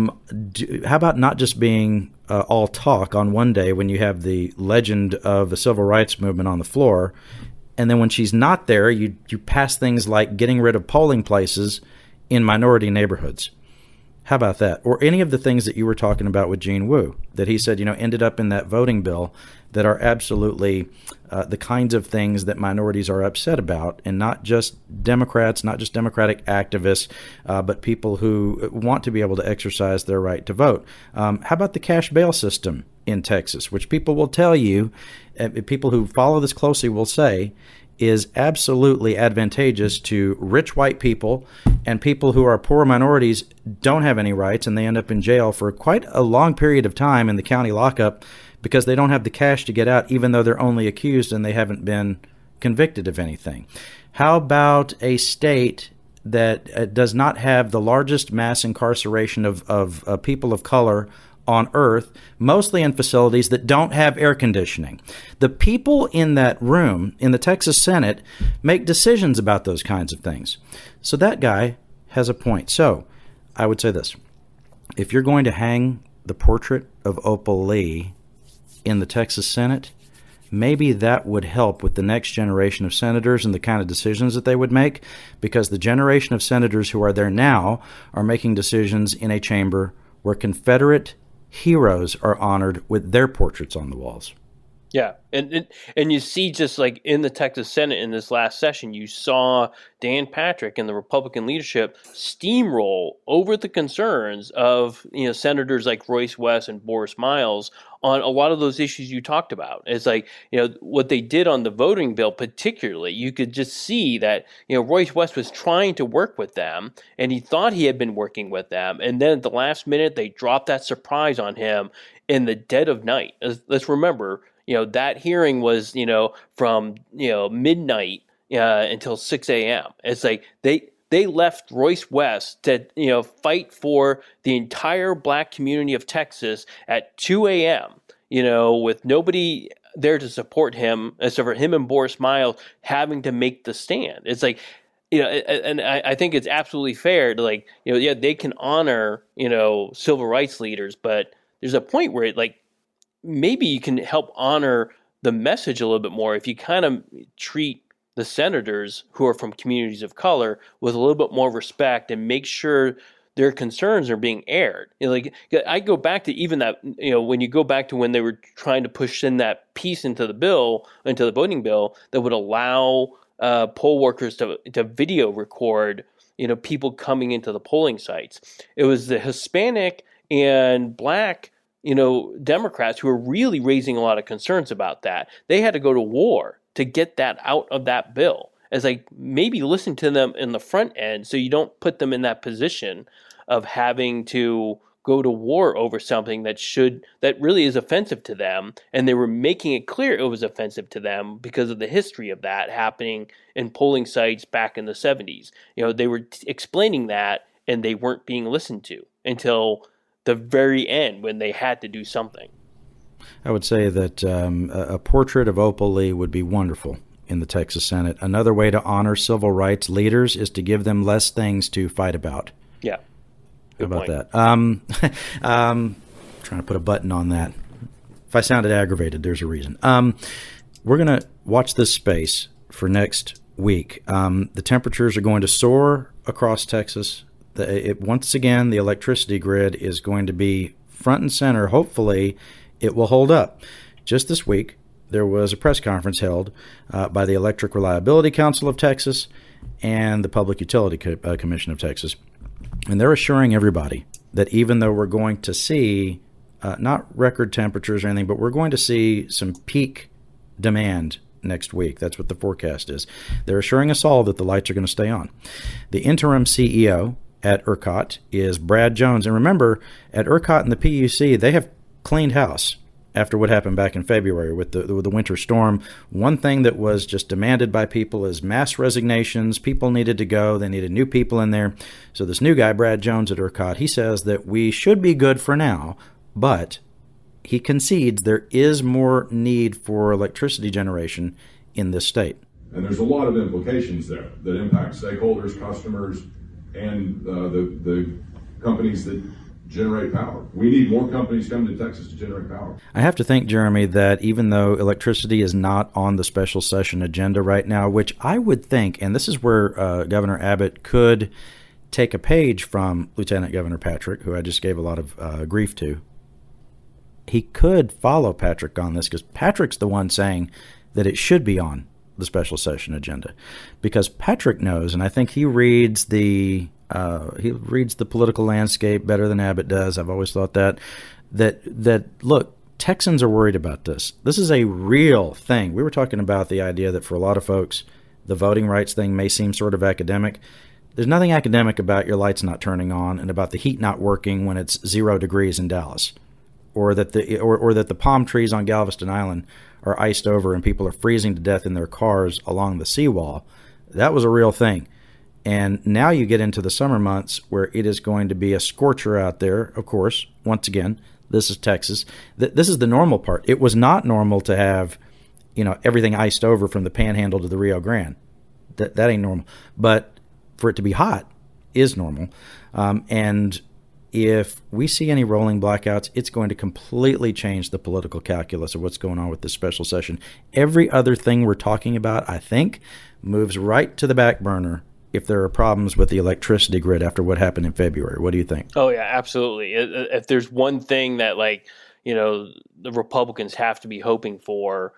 not just being all talk on one day when you have the legend of the civil rights movement on the floor, and then when she's not there, you pass things like getting rid of polling places in minority neighborhoods? How about that? Or any of the things that you were talking about with Gene Wu that he said, ended up in that voting bill that are absolutely the kinds of things that minorities are upset about, and not just Democrats, not just Democratic activists, but people who want to be able to exercise their right to vote. How about the cash bail system in Texas, which people will tell you, people who follow this closely will say, is absolutely advantageous to rich white people, and people who are poor minorities don't have any rights, and they end up in jail for quite a long period of time in the county lockup because they don't have the cash to get out, even though they're only accused and they haven't been convicted of anything. How about a state that does not have the largest mass incarceration of people of color on earth, mostly in facilities that don't have air conditioning? The people in that room in the Texas Senate make decisions about those kinds of things. So that guy has a point. So I would say this: if you're going to hang the portrait of Opal Lee in the Texas Senate, maybe that would help with the next generation of senators and the kind of decisions that they would make, because the generation of senators who are there now are making decisions in a chamber where Confederate heroes are honored with their portraits on the walls. Yeah, and you see, just like in the Texas Senate in this last session, you saw Dan Patrick and the Republican leadership steamroll over the concerns of senators like Royce West and Boris Miles on a lot of those issues you talked about. It's like what they did on the voting bill, particularly, you could just see that Royce West was trying to work with them, and he thought he had been working with them, and then at the last minute they dropped that surprise on him in the dead of night. Let's remember, that hearing was, from, midnight until 6 a.m. It's like they left Royce West to, fight for the entire black community of Texas at 2 a.m., with nobody there to support him, except for him and Boris Miles having to make the stand. It's like, and I think it's absolutely fair to they can honor, civil rights leaders, but there's a point where maybe you can help honor the message a little bit more if you kind of treat the senators who are from communities of color with a little bit more respect and make sure their concerns are being aired. I go back to even that, when you go back to when they were trying to push in that piece into the voting bill that would allow poll workers to video record, people coming into the polling sites. It was the Hispanic and black Democrats who are really raising a lot of concerns about that. They had to go to war to get that out of that bill. As maybe listen to them in the front end so you don't put them in that position of having to go to war over something that really is offensive to them. And they were making it clear it was offensive to them because of the history of that happening in polling sites back in the 70s. They were explaining that, and they weren't being listened to until the very end when they had to do something. I would say that a portrait of Opal Lee would be wonderful in the Texas Senate. Another way to honor civil rights leaders is to give them less things to fight about. Yeah. Good How about point. That? Trying to put a button on that. If I sounded aggravated, there's a reason. We're going to watch this space for next week. The temperatures are going to soar across Texas. Once again, the electricity grid is going to be front and center. Hopefully it will hold up. Just this week, there was a press conference held by the Electric Reliability Council of Texas and the Public Utility Commission of Texas. And they're assuring everybody that even though we're going to see not record temperatures or anything, but we're going to see some peak demand next week. That's what the forecast is. They're assuring us all that the lights are going to stay on. The interim CEO at ERCOT is Brad Jones. And remember, at ERCOT and the PUC, they have cleaned house after what happened back in February with the winter storm. One thing that was just demanded by people is mass resignations. People needed to go. They needed new people in there. So this new guy, Brad Jones at ERCOT, he says that we should be good for now, but he concedes there is more need for electricity generation in this state. And there's a lot of implications there that impact stakeholders, customers, and the companies that generate power. We need more companies coming to Texas to generate power. I have to think, Jeremy, that even though electricity is not on the special session agenda right now, which I would think, and this is where Governor Abbott could take a page from Lieutenant Governor Patrick, who I just gave a lot of grief to, he could follow Patrick on this because Patrick's the one saying that it should be on the special session agenda, because Patrick knows, and I think he reads the political landscape better than Abbott does. I've always thought that look, Texans are worried about this. This is a real thing. We were talking about the idea that for a lot of folks, the voting rights thing may seem sort of academic. There's nothing academic about your lights not turning on and about the heat not working when it's 0 degrees in Dallas, or that the palm trees on Galveston Island are iced over and people are freezing to death in their cars along the seawall. That was a real thing. And now you get into the summer months where it is going to be a scorcher out there. Of course, once again, this is Texas. This is the normal part. It was not normal to have, everything iced over from the Panhandle to the Rio Grande. That ain't normal. But for it to be hot is normal. And if we see any rolling blackouts, it's going to completely change the political calculus of what's going on with this special session. Every other thing we're talking about, I think, moves right to the back burner if there are problems with the electricity grid after what happened in February. What do you think? Oh, yeah, absolutely. If there's one thing that, the Republicans have to be hoping for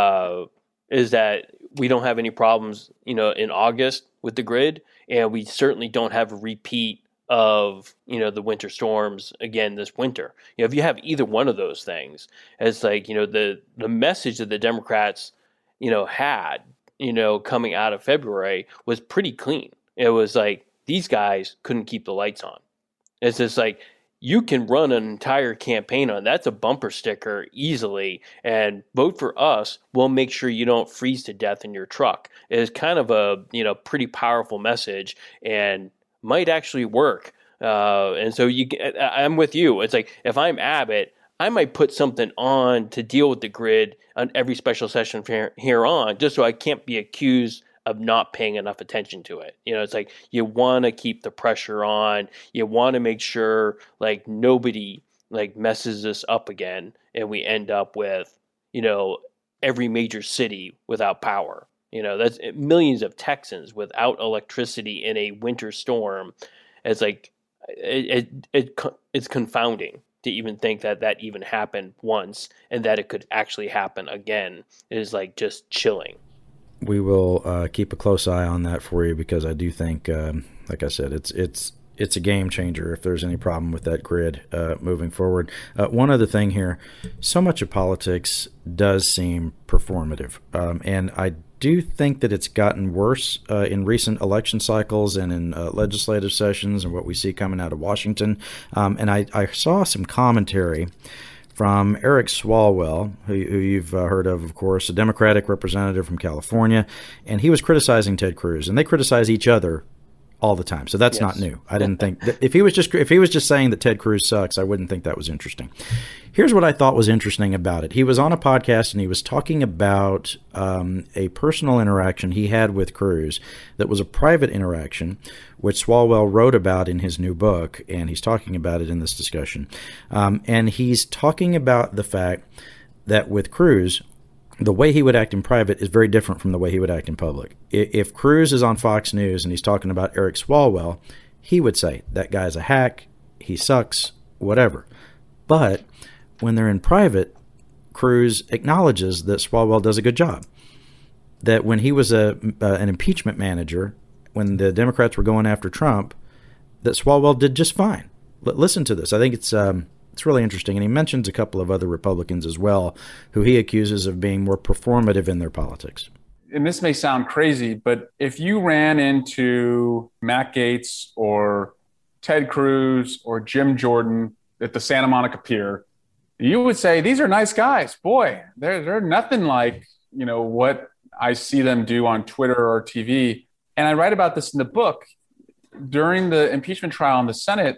is that we don't have any problems, in August with the grid, and we certainly don't have a repeat of the winter storms again this winter. If you have either one of those things, it's the message that the Democrats had coming out of February was pretty clean. It was like these guys couldn't keep the lights on. It's just like you can run an entire campaign on that's a bumper sticker easily, and vote for us. We'll make sure you don't freeze to death in your truck. It's kind of a pretty powerful message and might actually work. And so I'm with you. It's like if I'm Abbott, I might put something on to deal with the grid on every special session from here on, just so I can't be accused of not paying enough attention to it. It's like you want to keep the pressure on. You want to make sure nobody messes this up again, and we end up with every major city without power. That's millions of Texans without electricity in a winter storm. It's like it's confounding to even think that even happened once and that it could actually happen again. It is just chilling. We will keep a close eye on that for you, because I do think, like I said, it's a game changer if there's any problem with that grid moving forward. One other thing here, so much of politics does seem performative, and I do think that it's gotten worse in recent election cycles and in legislative sessions and what we see coming out of Washington. And I saw some commentary from Eric Swalwell, who you've heard of course, a Democratic representative from California, and he was criticizing Ted Cruz, and they criticize each other all the time. So that's not new. I didn't think that if he was just saying that Ted Cruz sucks, I wouldn't think that was interesting. Here's what I thought was interesting about it. He was on a podcast and he was talking about a personal interaction he had with Cruz that was a private interaction, which Swalwell wrote about in his new book, and he's talking about it in this discussion. And he's talking about the fact that with Cruz, the way he would act in private is very different from the way he would act in public. If Cruz is on Fox News and he's talking about Eric Swalwell, he would say, that guy's a hack, he sucks, whatever. But when they're in private, Cruz acknowledges that Swalwell does a good job. That when he was an impeachment manager, when the Democrats were going after Trump, that Swalwell did just fine. Listen to this. I think it's really interesting. And he mentions a couple of other Republicans as well, who he accuses of being more performative in their politics. And this may sound crazy, but if you ran into Matt Gaetz or Ted Cruz or Jim Jordan at the Santa Monica Pier, you would say, these are nice guys. Boy, they're nothing like, what I see them do on Twitter or TV. And I write about this in the book. During the impeachment trial in the Senate,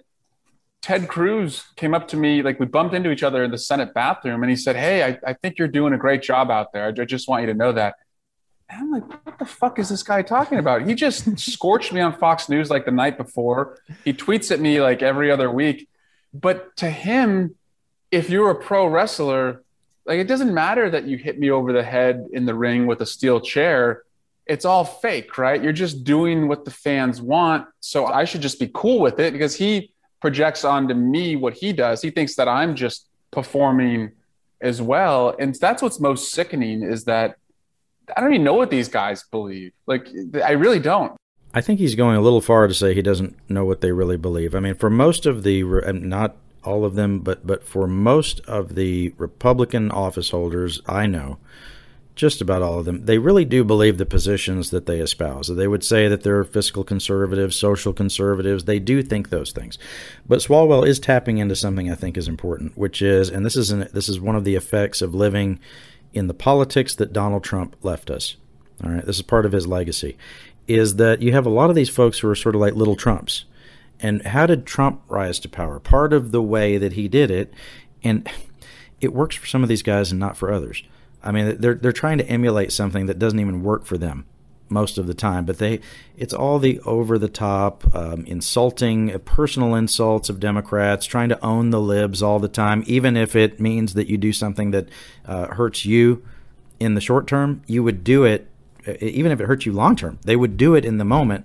Ted Cruz came up to me, like we bumped into each other in the Senate bathroom, and he said, hey, I think you're doing a great job out there. I just want you to know that. And I'm like, what the fuck is this guy talking about? He just scorched me on Fox News like the night before. He tweets at me like every other week. But to him, if you're a pro wrestler, like it doesn't matter that you hit me over the head in the ring with a steel chair. It's all fake, right? You're just doing what the fans want. So I should just be cool with it because he projects onto me what he does. He thinks that I'm just performing as well. And that's what's most sickening is that I don't even know what these guys believe. Like, I really don't. I think he's going a little far to say he doesn't know what they really believe. I mean, for most of the, not all of them, but for most of the Republican office holders I know, just about all of them, they really do believe the positions that they espouse. They would say that they're fiscal conservatives, social conservatives. They do think those things. But Swalwell is tapping into something I think is important, which is, and this is one of the effects of living in the politics that Donald Trump left us. All right, this is part of his legacy, is that you have a lot of these folks who are sort of like little Trumps. And how did Trump rise to power? Part of the way that he did it, and it works for some of these guys and not for others. I mean, they're trying to emulate something that doesn't even work for them most of the time. But it's all the over-the-top, insulting, personal insults of Democrats, trying to own the libs all the time, even if it means that you do something that hurts you in the short term. You would do it, even if it hurts you long term. They would do it in the moment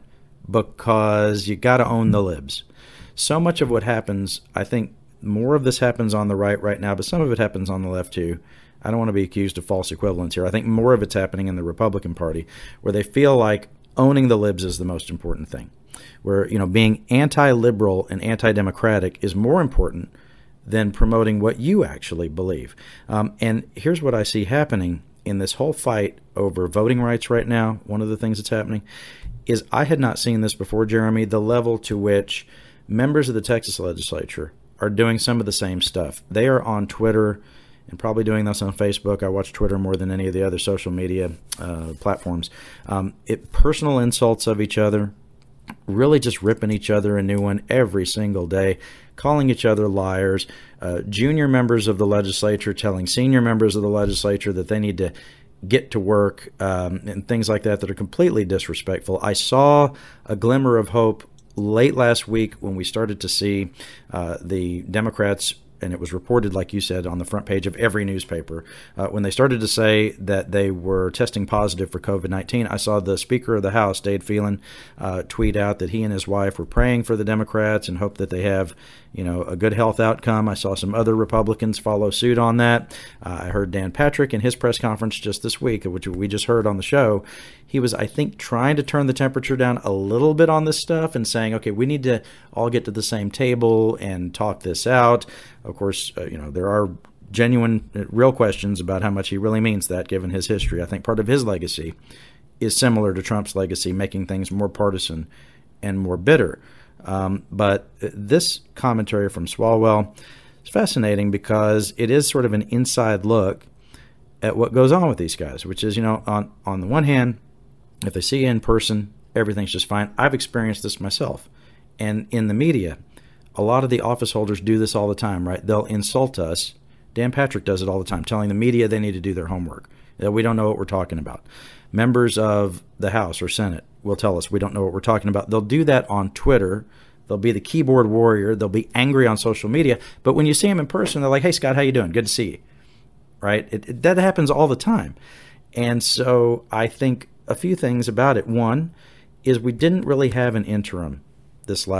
because you got to own the libs. So much of what happens, I think more of this happens on the right now, but some of it happens on the left too. I don't want to be accused of false equivalence here. I think more of it's happening in the Republican Party, where they feel like owning the libs is the most important thing, where being anti-liberal and anti-democratic is more important than promoting what you actually believe. And here's what I see happening in this whole fight over voting rights right now. One of the things that's happening is I had not seen this before, Jeremy, the level to which members of the Texas legislature are doing some of the same stuff. They are on Twitter and probably doing this on Facebook. I watch Twitter more than any of the other social media platforms. Personal insults of each other, really just ripping each other a new one every single day, calling each other liars, junior members of the legislature telling senior members of the legislature that they need to get to work, and things like that are completely disrespectful. I saw a glimmer of hope late last week when we started to see the Democrats, and it was reported, like you said, on the front page of every newspaper, when they started to say that they were testing positive for COVID-19. I saw the Speaker of the House, Dade Phelan, tweet out that he and his wife were praying for the Democrats and hope that they have, a good health outcome. I saw some other Republicans follow suit on that. I heard Dan Patrick in his press conference just this week, which we just heard on the show. He was, I think, trying to turn the temperature down a little bit on this stuff and saying, okay, we need to all get to the same table and talk this out. Of course, there are genuine, real questions about how much he really means that, given his history. I think part of his legacy is similar to Trump's legacy, making things more partisan and more bitter. But this commentary from Swalwell is fascinating because it is sort of an inside look at what goes on with these guys, which is, on the one hand, if they see you in person, everything's just fine. I've experienced this myself. And in the media, a lot of the office holders do this all the time, right? They'll insult us. Dan Patrick does it all the time, telling the media they need to do their homework, that we don't know what we're talking about. Members of the House or Senate will tell us we don't know what we're talking about. They'll do that on Twitter. They'll be the keyboard warrior. They'll be angry on social media. But when you see them in person, they're like, hey, Scott, how you doing? Good to see you, right? That happens all the time. And so I think a few things about it. One is we didn't really have an interim this last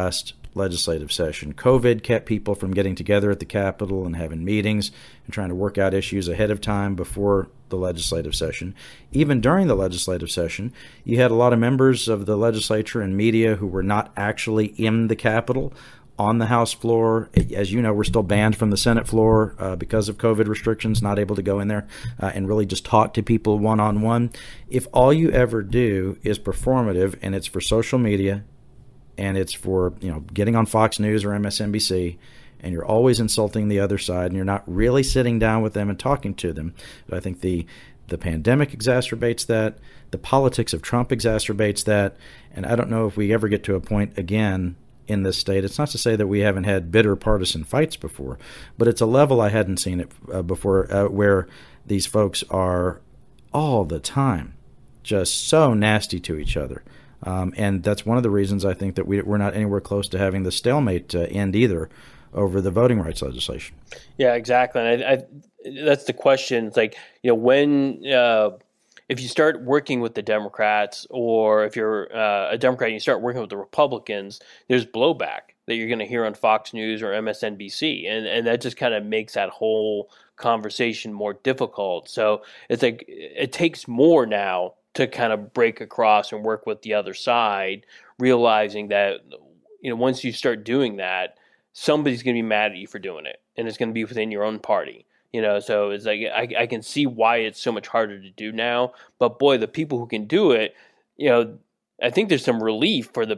legislative session. COVID kept people from getting together at the Capitol and having meetings and trying to work out issues ahead of time before the legislative session. Even during the legislative session, you had a lot of members of the legislature and media who were not actually in the Capitol, on the House floor. As you know, we're still banned from the Senate floor because of COVID restrictions, not able to go in there and really just talk to people one-on-one. If all you ever do is performative and it's for social media and it's for, getting on Fox News or MSNBC, and you're always insulting the other side and you're not really sitting down with them and talking to them, I think the pandemic exacerbates that. The politics of Trump exacerbates that. And I don't know if we ever get to a point again in this state. It's not to say that we haven't had bitter partisan fights before, but it's a level I hadn't seen it before where these folks are all the time just so nasty to each other. And that's one of the reasons I think that we're not anywhere close to having the stalemate end either over the voting rights legislation. Yeah, exactly. And that's the question. It's like, when if you start working with the Democrats, or if you're a Democrat and you start working with the Republicans, there's blowback that you're going to hear on Fox News or MSNBC. And that just kind of makes that whole conversation more difficult. So it's like it takes more now to kind of break across and work with the other side, realizing that, once you start doing that, somebody's going to be mad at you for doing it. And it's going to be within your own party. So it's like I can see why it's so much harder to do now. But boy, the people who can do it, I think there's some relief for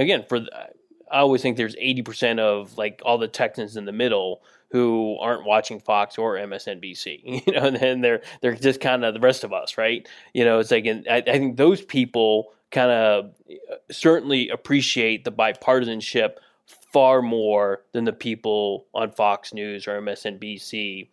I always think there's 80% of like all the Texans in the middle who aren't watching Fox or MSNBC, and they're just kind of the rest of us, right? It's like, and I think those people kind of certainly appreciate the bipartisanship far more than the people on Fox News or MSNBC,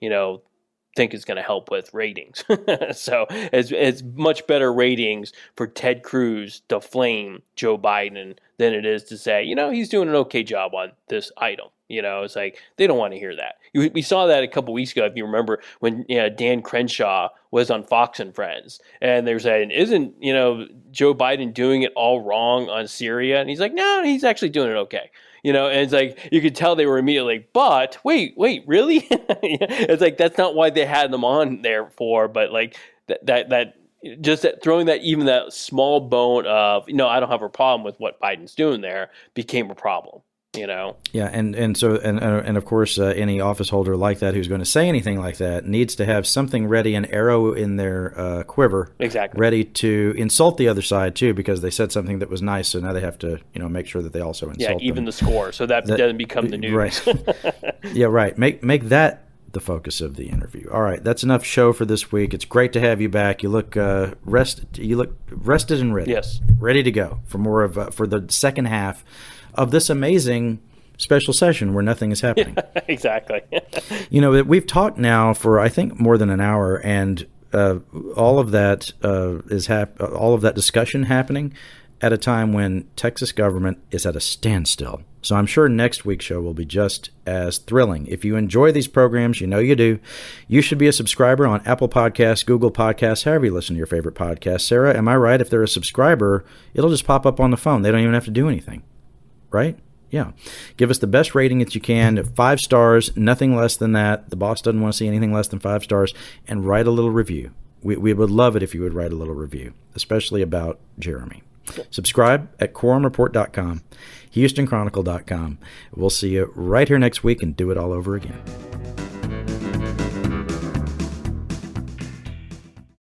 think is going to help with ratings. So it's much better ratings for Ted Cruz to flame Joe Biden than it is to say, he's doing an okay job on this item. It's like they don't want to hear that. We saw that a couple weeks ago, if you remember, when Dan Crenshaw was on Fox and Friends, and they're saying, "Isn't Joe Biden doing it all wrong on Syria?" And he's like, "No, he's actually doing it okay." And it's like you could tell they were immediately like, "But wait, really?" It's like that's not why they had them on there for, but like that just that throwing that small bone of I don't have a problem with what Biden's doing there became a problem. Yeah, and so of course any office holder like that who's going to say anything like that needs to have something ready, an arrow in their quiver, exactly, ready to insult the other side too, because they said something that was nice, so now they have to make sure that they also insult them. Even the score, so that doesn't become the news. Right. Yeah, right. Make that the focus of the interview. All right, that's enough show for this week. It's great to have you back. You look rested. You look rested and ready. Yes, ready to go for more of for the second half of this amazing special session where nothing is happening. Yeah, exactly. We've talked now for I think more than an hour, and all of that all of that discussion happening at a time when Texas government is at a standstill. So I'm sure next week's show will be just as thrilling. If you enjoy these programs, you do, you should be a subscriber on Apple Podcasts, Google Podcasts, however you listen to your favorite podcast. Sarah, am I right? If they're a subscriber, it'll just pop up on the phone. They don't even have to do anything. Right? Yeah. Give us the best rating that you can. 5 stars, nothing less than that. The boss doesn't want to see anything less than 5 stars. And write a little review. We would love it if you would write a little review, especially about Jeremy. Subscribe at quorumreport.com, HoustonChronicle.com. We'll see you right here next week and do it all over again.